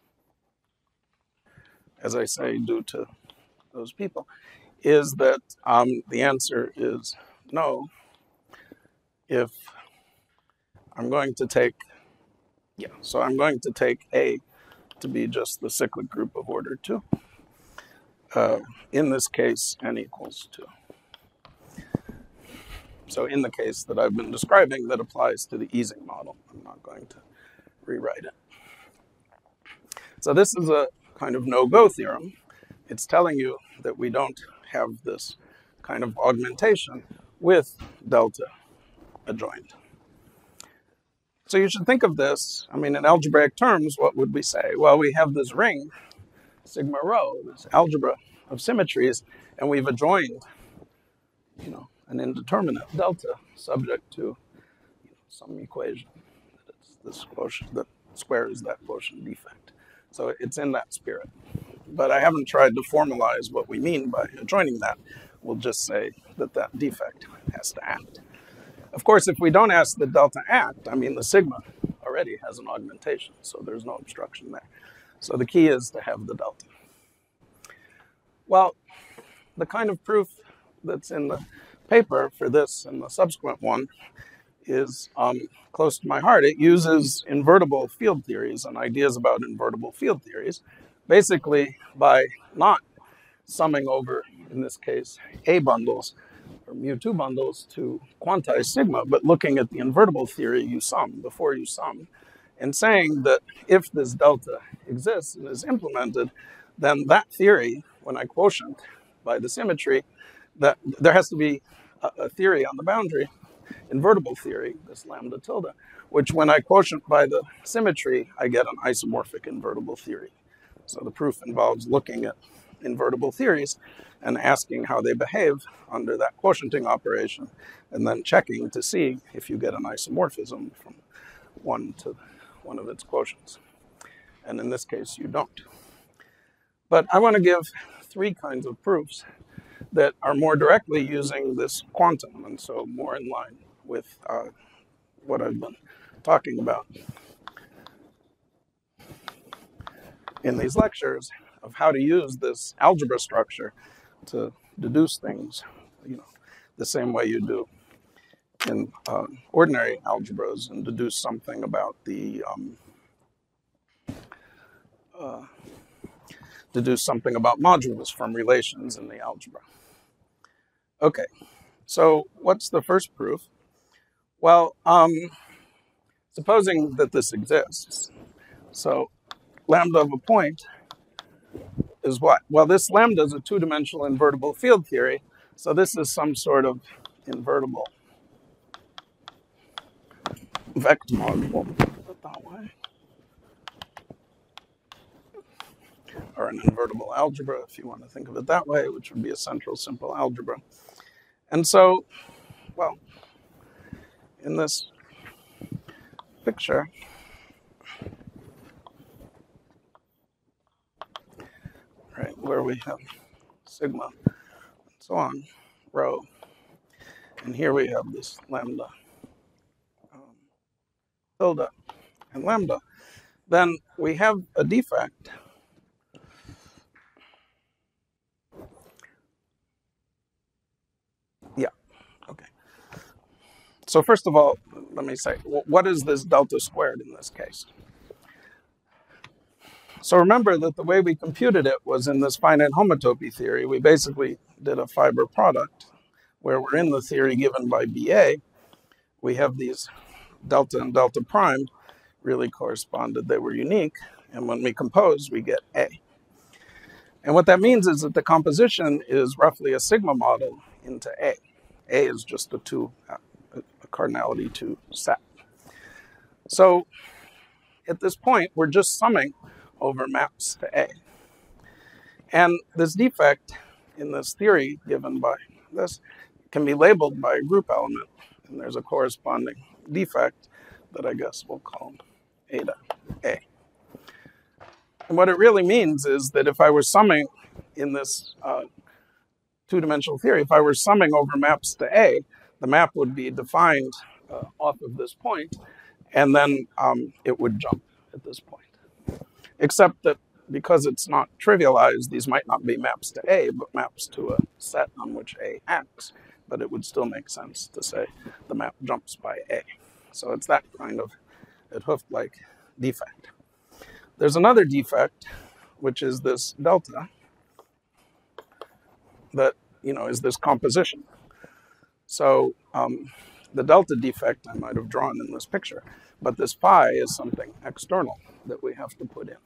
as I say, due to those people, is that um, the answer is no if I'm going to take, yeah, so I'm going to take A to be just the cyclic group of order two. Uh, in this case, n equals two. So in the case that I've been describing that applies to the Ising model, I'm not going to rewrite it. So this is a kind of no-go theorem. It's telling you that we don't have this kind of augmentation with delta adjoint. So you should think of this, I mean, in algebraic terms, what would we say? Well, we have this ring, sigma rho, this algebra of symmetries, and we've adjoined, you know, an indeterminate delta subject to, you know, some equation that it's this quotient that squares that quotient defect. So it's in that spirit. But I haven't tried to formalize what we mean by adjoining that. We'll just say that that defect has to act. Of course, if we don't ask the delta act, I mean, the sigma already has an augmentation, so there's no obstruction there. So the key is to have the delta. Well, the kind of proof that's in the paper for this and the subsequent one is um, close to my heart. It uses invertible field theories and ideas about invertible field theories, basically by not summing over, in this case, A bundles or mu two bundles to quantize sigma, but looking at the invertible theory you sum, before you sum, and saying that if this delta exists and is implemented, then that theory, when I quotient by the symmetry, that there has to be a, a theory on the boundary, invertible theory, this lambda tilde, which when I quotient by the symmetry, I get an isomorphic invertible theory. So the proof involves looking at invertible theories and asking how they behave under that quotienting operation, and then checking to see if you get an isomorphism from one to one of its quotients. And in this case, you don't. But I want to give three kinds of proofs that are more directly using this quantum, and so more in line with uh, what I've been talking about in these lectures of how to use this algebra structure to deduce things, you know, the same way you do in uh, ordinary algebras, and deduce something about the um, uh, deduce something about modules from relations in the algebra. Okay, so what's the first proof? Well, um, supposing that this exists, so lambda of a point is what? Well, this lambda is a two-dimensional invertible field theory, so this is some sort of invertible vector module, put it that way, or an invertible algebra, if you want to think of it that way, which would be a central simple algebra. And so, well, in this picture, right, where we have sigma, and so on, rho. And here we have this lambda, um, tilde, and lambda. Then we have a defect. Yeah, okay. So first of all, let me say, what is this delta squared in this case? So remember that the way we computed it was in this finite homotopy theory. We basically did a fiber product where we're in the theory given by B A. We have these delta and delta prime really corresponded. They were unique. And when we compose, we get A. And what that means is that the composition is roughly a sigma model into A. A is just a two, a cardinality two set. So at this point, we're just summing over maps to A. And this defect in this theory given by this can be labeled by a group element. And there's a corresponding defect that I guess we'll call eta A. And what it really means is that if I were summing in this uh, two-dimensional theory, if I were summing over maps to A, the map would be defined uh, off of this point, and then um, it would jump at this point. Except that because it's not trivialized, these might not be maps to A, but maps to a set on which A acts. But it would still make sense to say the map jumps by A. So it's that kind of 't Hooft-like defect. There's another defect, which is this delta, that, you know, is this composition. So um, the delta defect I might have drawn in this picture, but this phi is something external that we have to put in.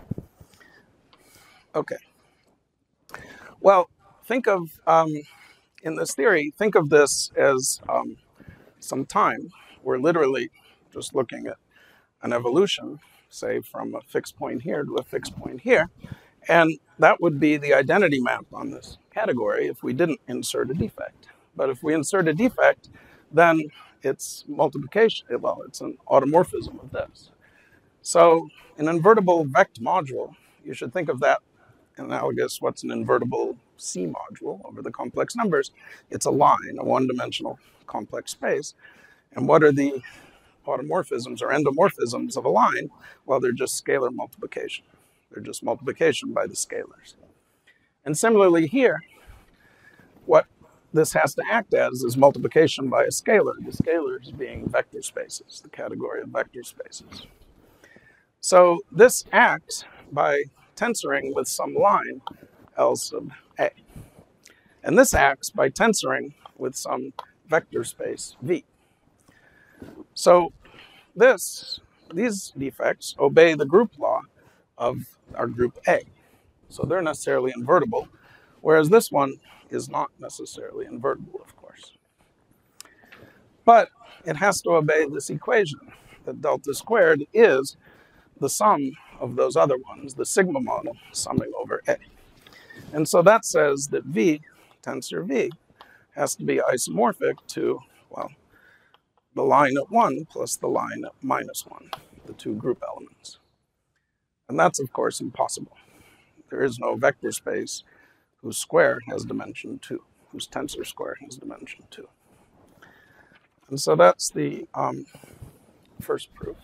Okay. Well, think of, um, in this theory, think of this as um, some time. We're literally just looking at an evolution, say from a fixed point here to a fixed point here, and that would be the identity map on this category if we didn't insert a defect. But if we insert a defect, then it's multiplication, well, it's an automorphism of this. So an invertible vect module, you should think of that analogous, what's an invertible C module over the complex numbers? It's a line, a one-dimensional complex space. And what are the automorphisms or endomorphisms of a line? Well, they're just scalar multiplication. They're just multiplication by the scalars. And similarly here, what this has to act as is multiplication by a scalar, the scalars being vector spaces, the category of vector spaces. So this acts by tensoring with some line L sub A. And this acts by tensoring with some vector space V. So this, these defects obey the group law of our group A. So they're necessarily invertible, whereas this one is not necessarily invertible, of course. But it has to obey this equation that delta squared is the sum of those other ones, the sigma model summing over A. And so that says that V, tensor V, has to be isomorphic to, well, the line at one plus the line at minus one, the two group elements. And that's, of course, impossible. There is no vector space whose square has dimension two, whose tensor square has dimension two. And so that's the um, first proof.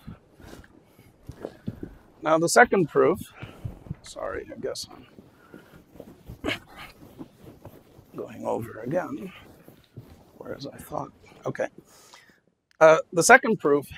Now the second proof, sorry, I guess I'm going over again, whereas I thought, okay. Uh, the second proof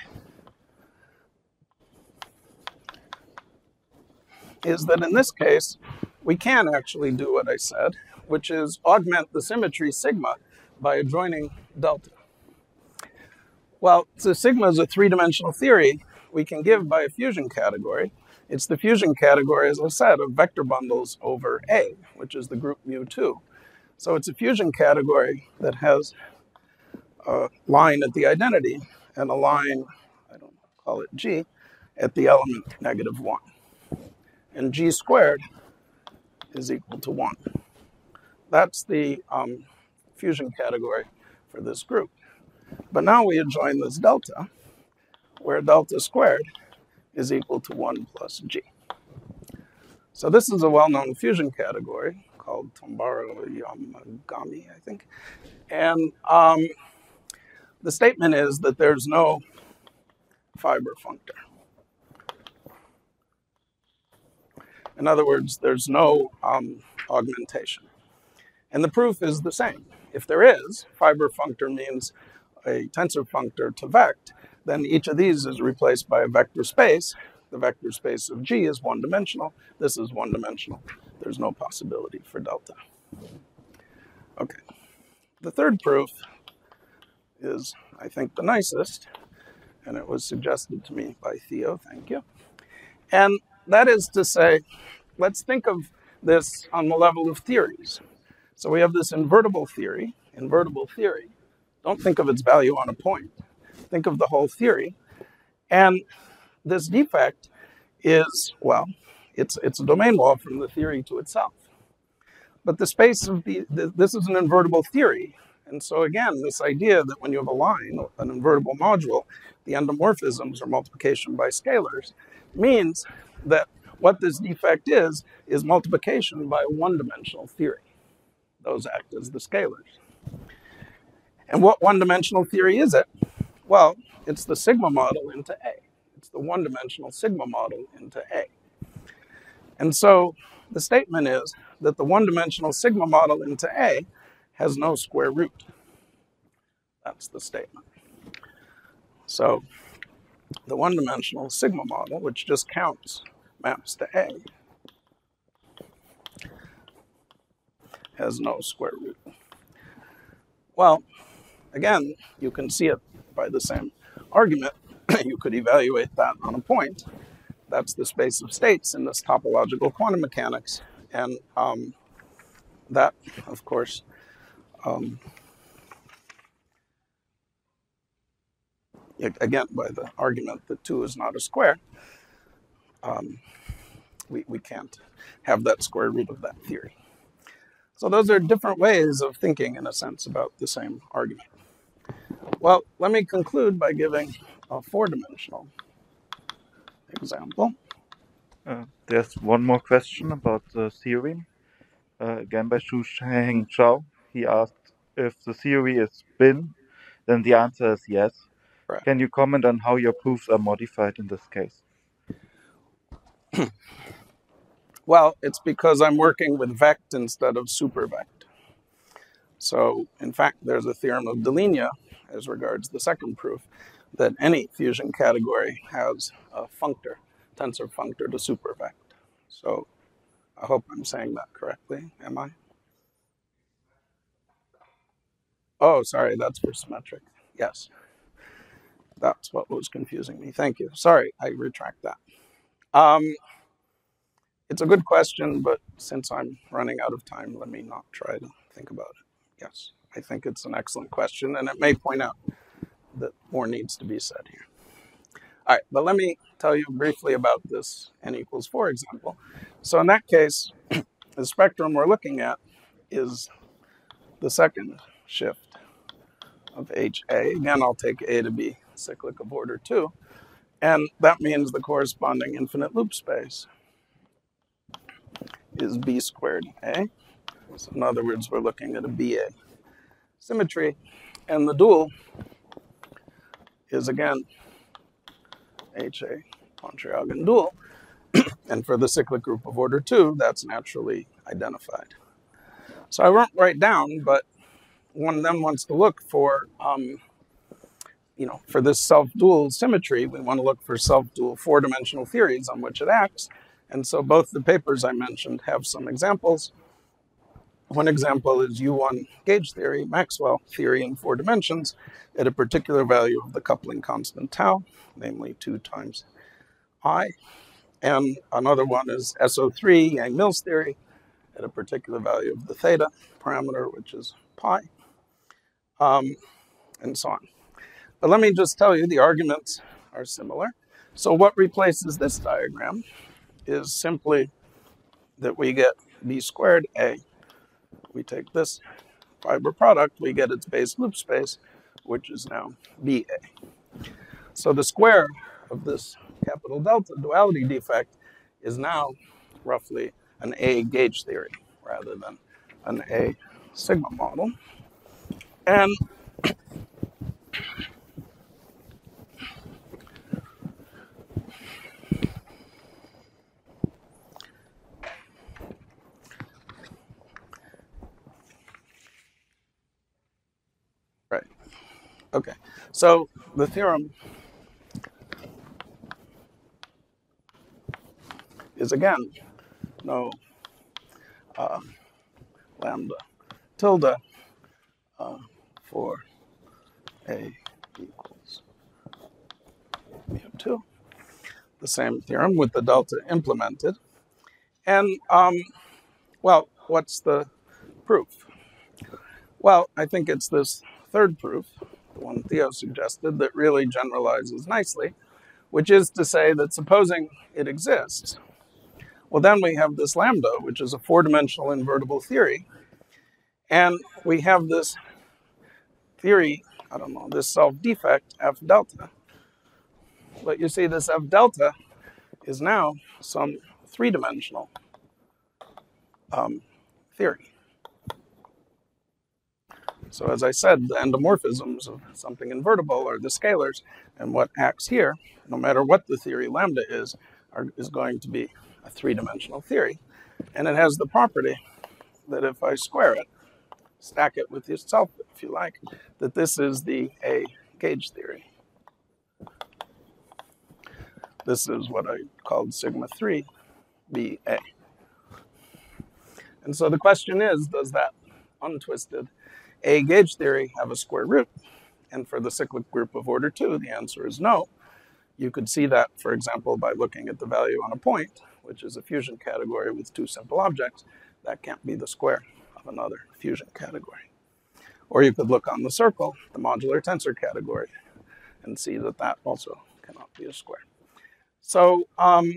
is that in this case, we can actually do what I said, which is augment the symmetry sigma by adjoining delta. Well, so sigma is a three-dimensional theory we can give by a fusion category. It's the fusion category, as I said, of vector bundles over A, which is the group mu two. So it's a fusion category that has a line at the identity and a line, I don't call it G, at the element negative one. And G squared is equal to one. That's the um, fusion category for this group. But now we adjoin this delta, where delta squared is equal to one plus G. So this is a well-known fusion category called Tombaro Yamagami, I think. And um, the statement is that there's no fiber functor. In other words, there's no um, augmentation. And the proof is the same. If there is, fiber functor means a tensor functor to vect, then each of these is replaced by a vector space. The vector space of G is one-dimensional. This is one-dimensional. There's no possibility for delta. Okay. The third proof is, I think, the nicest, and it was suggested to me by Theo, thank you. And that is to say, let's think of this on the level of theories. So we have this invertible theory, invertible theory. Don't think of its value on a point. Think of the whole theory. And this defect is, well, it's, it's a domain wall from the theory to itself. But the space of the, the, this is an invertible theory. And so again, this idea that when you have a line, an invertible module, the endomorphisms or multiplication by scalars means that what this defect is, is multiplication by a one-dimensional theory. Those act as the scalars. And what one-dimensional theory is it? Well, it's the sigma model into A. It's the one-dimensional sigma model into A. And so the statement is that the one-dimensional sigma model into A has no square root. That's the statement. So the one-dimensional sigma model, which just counts, maps to A, has no square root. Well, again, you can see it by the same argument. You could evaluate that on a point. That's the space of states in this topological quantum mechanics. And um, that, of course, um, again, by the argument that two is not a square, um, we, we can't have that square root of that theory. So those are different ways of thinking, in a sense, about the same argument. Well, let me conclude by giving a four-dimensional example. Uh, there's one more question about the theory, uh, again by Shu-Heng Zhao. He asked if the theory is spin, then the answer is yes. Right. Can you comment on how your proofs are modified in this case? Well, it's because I'm working with vect instead of supervect. So, in fact, there's a theorem of Deligne, as regards the second proof, that any fusion category has a functor, tensor functor to supervect. So, I hope I'm saying that correctly. Am I? Oh, sorry, that's for symmetric. Yes. That's what was confusing me. Thank you. Sorry, I retract that. Um, it's a good question, but since I'm running out of time, let me not try to think about it. Yes, I think it's an excellent question, and it may point out that more needs to be said here. All right, but let me tell you briefly about this n equals four example. So in that case, the spectrum we're looking at is the second shift of H A. Again, I'll take A to be cyclic of order two, and that means the corresponding infinite loop space is B squared A. So in other words, we're looking at a B A symmetry, and the dual is again H A Pontryagin dual, and for the cyclic group of order two, that's naturally identified. So I won't write down, but one then wants to look for, um, you know, for this self-dual symmetry, we want to look for self-dual four-dimensional theories on which it acts. And so both the papers I mentioned have some examples. One example is U one gauge theory, Maxwell theory in four dimensions at a particular value of the coupling constant tau, namely two times I. And another one is S O three, Yang-Mills theory at a particular value of the theta parameter, which is pi, um, and so on. But let me just tell you, the arguments are similar. So what replaces this diagram is simply that we get B squared A. We take this fiber product, we get its base loop space, which is now B A. So the square of this capital delta duality defect is now roughly an A gauge theory, rather than an A sigma model. And right, okay, so the theorem is again no uh, lambda tilde uh, for A equals mu two. The same theorem with the delta implemented. And, um, well, what's the proof? Well, I think it's this third proof, the one Theo suggested, that really generalizes nicely, which is to say that supposing it exists, well, then we have this lambda, which is a four-dimensional invertible theory, and we have this theory, I don't know, this self-defect, F delta. But you see, this F delta is now some three-dimensional um, theory. So as I said, the endomorphisms of something invertible are the scalars, and what acts here, no matter what the theory lambda is, are, is going to be a three-dimensional theory. And it has the property that if I square it, stack it with itself, if you like, that this is the A gauge theory. This is what I called sigma three B A. And so the question is, does that untwisted A gauge theory have a square root? And for the cyclic group of order two, the answer is no. You could see that, for example, by looking at the value on a point, which is a fusion category with two simple objects. That can't be the square of another fusion category. Or you could look on the circle, the modular tensor category, and see that that also cannot be a square. So, um,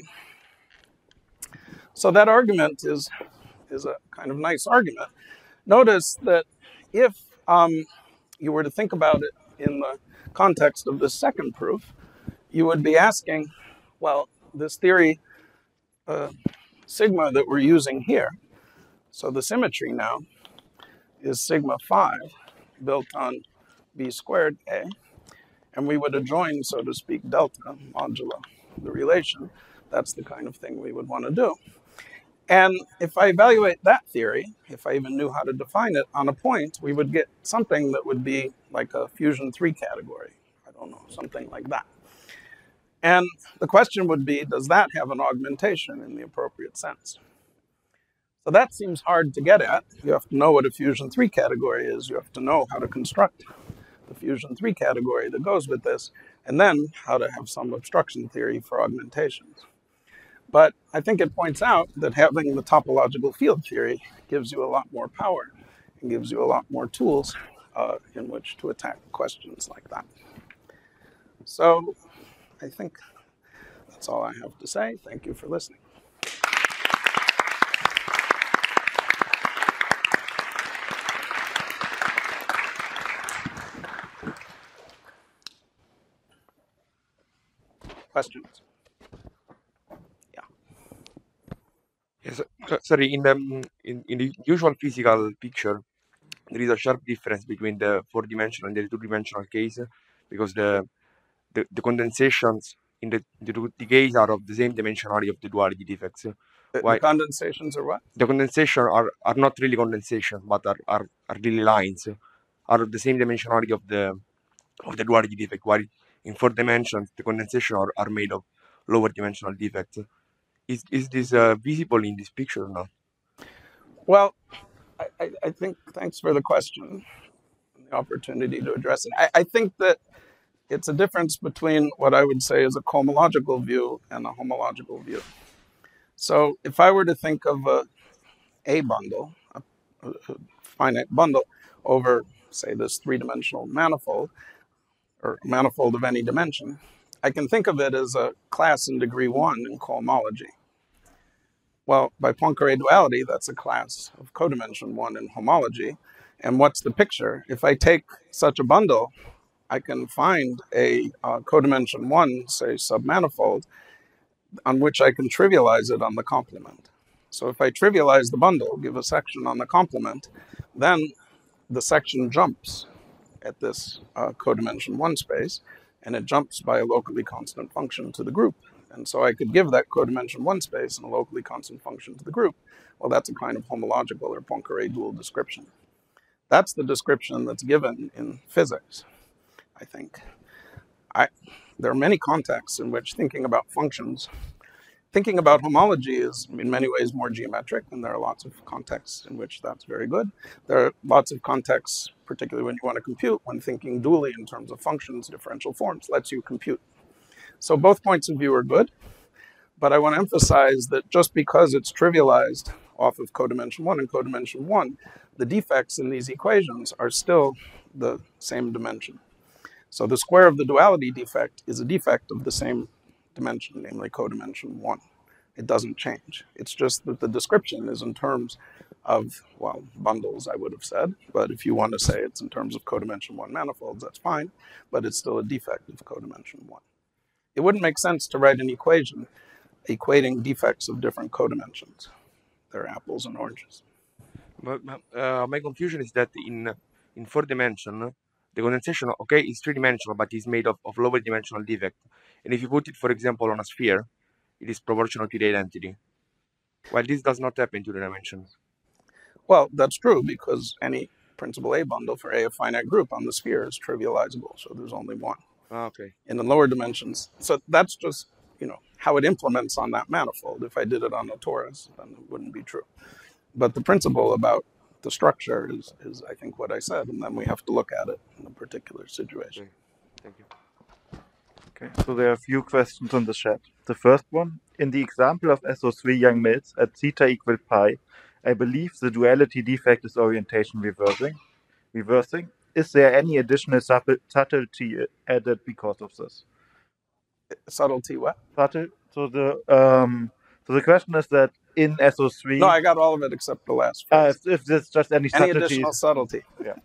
so that argument is, is a kind of nice argument. Notice that if um, you were to think about it in the context of the second proof, you would be asking, well, this theory uh, sigma that we're using here, so the symmetry now is sigma five built on B squared A, and we would adjoin, so to speak, delta modulo the relation. That's the kind of thing we would want to do. And if I evaluate that theory, if I even knew how to define it on a point, we would get something that would be like a fusion three category. I don't know, something like that. And the question would be, does that have an augmentation in the appropriate sense? So that seems hard to get at. You have to know what a fusion three category is. You have to know how to construct the fusion three category that goes with this, and then how to have some obstruction theory for augmentations. But I think it points out that having the topological field theory gives you a lot more power and gives you a lot more tools uh, in which to attack questions like that. So I think that's all I have to say. Thank you for listening. Questions? Yes, so- sorry, in the, in, in the usual physical picture, there is a sharp difference between the four-dimensional and the two-dimensional case, because the, the, the condensations in the, the two case are of the same dimensionality of the duality defects. The, Why the condensations are what? the condensation are, are not really condensation, but are, are, are really lines, are of the same dimensionality of the of the duality defect, while in four dimensions the condensation are, are made of lower dimensional defects. Is, is this uh, visible in this picture or not? Well, I, I, I think, thanks for the question, the opportunity to address it. I, I think that it's a difference between what I would say is a cohomological view and a homological view. So if I were to think of a, a bundle, a, a finite bundle over, say, this three-dimensional manifold, or manifold of any dimension, I can think of it as a class in degree one in cohomology. Well, by Poincare duality, that's a class of codimension one in homology. And what's the picture? If I take such a bundle, I can find a uh, codimension one, say, submanifold, on which I can trivialize it on the complement. So if I trivialize the bundle, give a section on the complement, then the section jumps at this uh, codimension one space, and it jumps by a locally constant function to the group. And so I could give that codimension one space and a locally constant function to the group. Well, that's a kind of homological or Poincare dual description. That's the description that's given in physics, I think. I, there are many contexts in which thinking about functions, thinking about homology is in many ways more geometric, and there are lots of contexts in which that's very good. There are lots of contexts, particularly when you want to compute, when thinking dually in terms of functions, differential forms, lets you compute. So both points of view are good, but I want to emphasize that just because it's trivialized off of codimension one and codimension one, the defects in these equations are still the same dimension. So the square of the duality defect is a defect of the same dimension, namely codimension one. It doesn't change. It's just that the description is in terms of, well, bundles, I would have said. But if you want to say it's in terms of codimension one manifolds, that's fine. But it's still a defect of codimension one. It wouldn't make sense to write an equation equating defects of different codimensions. They're apples and oranges. But uh, my confusion is that in in four dimension, the condensation, okay, is three dimensional, but is made of, of lower dimensional defect. And if you put it, for example, on a sphere, it is proportional to the identity. While this does not happen to the dimensions. Well, that's true, because any principal A bundle for A of finite group on the sphere is trivializable, so there's only one. Ah, okay. In the lower dimensions. So that's just, you know, how it implements on that manifold. If I did it on a torus, then it wouldn't be true. But the principle about the structure is, is, I think, what I said, and then we have to look at it in a particular situation. Okay. Thank you. Okay, so there are a few questions in the chat. The first one, in the example of S O three Yang-Mills at theta equal pi, I believe the duality defect is orientation reversing. Reversing. Is there any additional subtlety added because of this? Subtlety what? Subtle. So the um, so the question is that in S O three. No, I got all of it except the last Uh, phrase. if, if there's just any Any subtlety. additional subtlety? Yeah.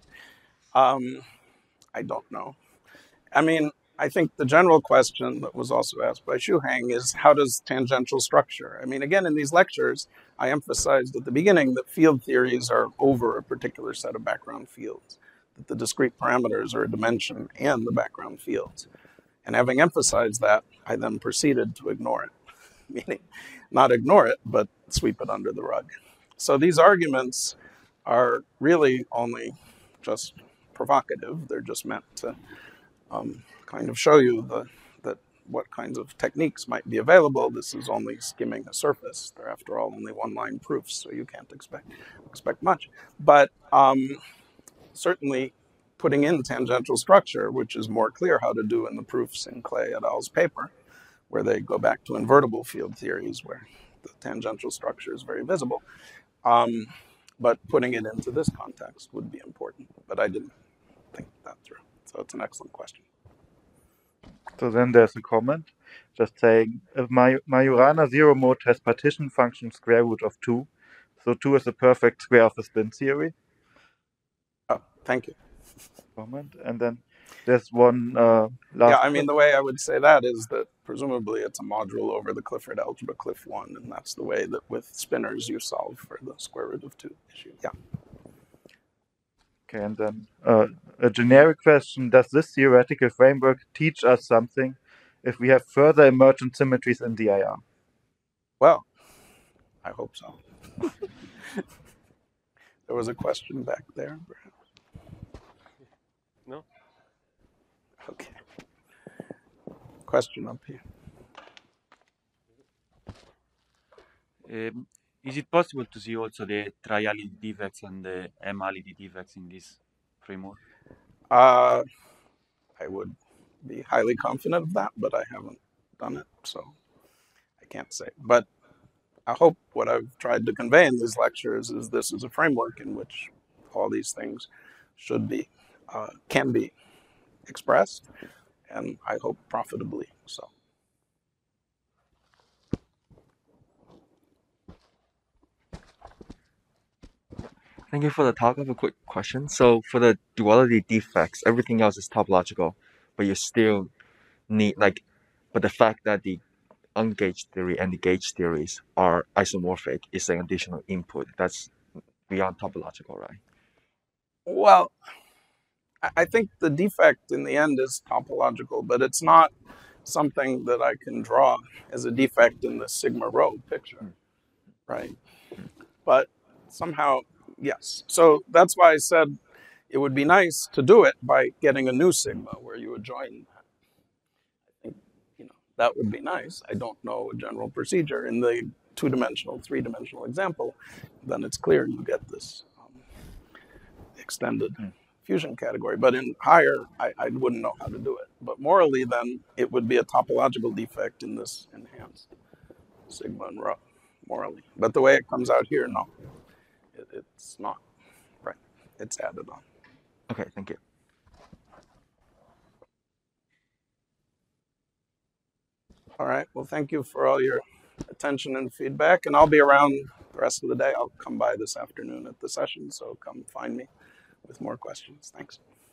Um, I don't know. I mean, I think the general question that was also asked by Xu Heng is, how does tangential structure? I mean, again, in these lectures, I emphasized at the beginning that field theories are over a particular set of background fields, that the discrete parameters are a dimension and the background fields. And having emphasized that, I then proceeded to ignore it, meaning not ignore it, but sweep it under the rug. So these arguments are really only just provocative. They're just meant to um, kind of show you the, that what kinds of techniques might be available. This is only skimming the surface. They're, after all, only one-line proofs, so you can't expect, expect much. But um, certainly putting in tangential structure, which is more clear how to do in the proofs in Clay et al.'s paper, where they go back to invertible field theories, where the tangential structure is very visible. Um, but putting it into this context would be important. But I didn't think that through. So it's an excellent question. So then there's a comment just saying, if my Majorana zero mode has partition function square root of two, so two is the perfect square of the spin theory. Oh, thank you. Comment. And then there's one uh, last. Yeah, I mean, the way I would say that is that presumably it's a module over the Clifford algebra Cliff one, and that's the way that with spinners you solve for the square root of two issue. Yeah. Okay, and then uh, a generic question, does this theoretical framework teach us something if we have further emergent symmetries in the I R? Well, I hope so. There was a question back there, perhaps. No? Okay. Question up here. Um, is it possible to see also the triality defects and the M-ality defects in this framework? Uh, I would be highly confident of that, but I haven't done it, so I can't say. But I hope what I've tried to convey in these lectures is this is a framework in which all these things should be, uh, can be expressed, and I hope profitably so. Thank you for the talk. I have a quick question. So for the duality defects, everything else is topological, but you still need like, but the fact that the ungauge theory and the gauge theories are isomorphic is an additional input. That's beyond topological, right? Well, I I think the defect in the end is topological, but it's not something that I can draw as a defect in the sigma rho picture, right? But somehow, yes. So that's why I said it would be nice to do it by getting a new sigma where you would join that. I think, you know, that would be nice. I don't know a general procedure. In the two-dimensional, three-dimensional example, then it's clear you get this um, extended Mm. fusion category. But in higher, I, I wouldn't know how to do it. But morally, then, it would be a topological defect in this enhanced sigma and rho, morally. But the way it comes out here, no, it, it's not. Right, it's added on. Okay, thank you. All right, well, thank you for all your attention and feedback, and I'll be around the rest of the day. I'll come by this afternoon at the session, so come find me with more questions. Thanks.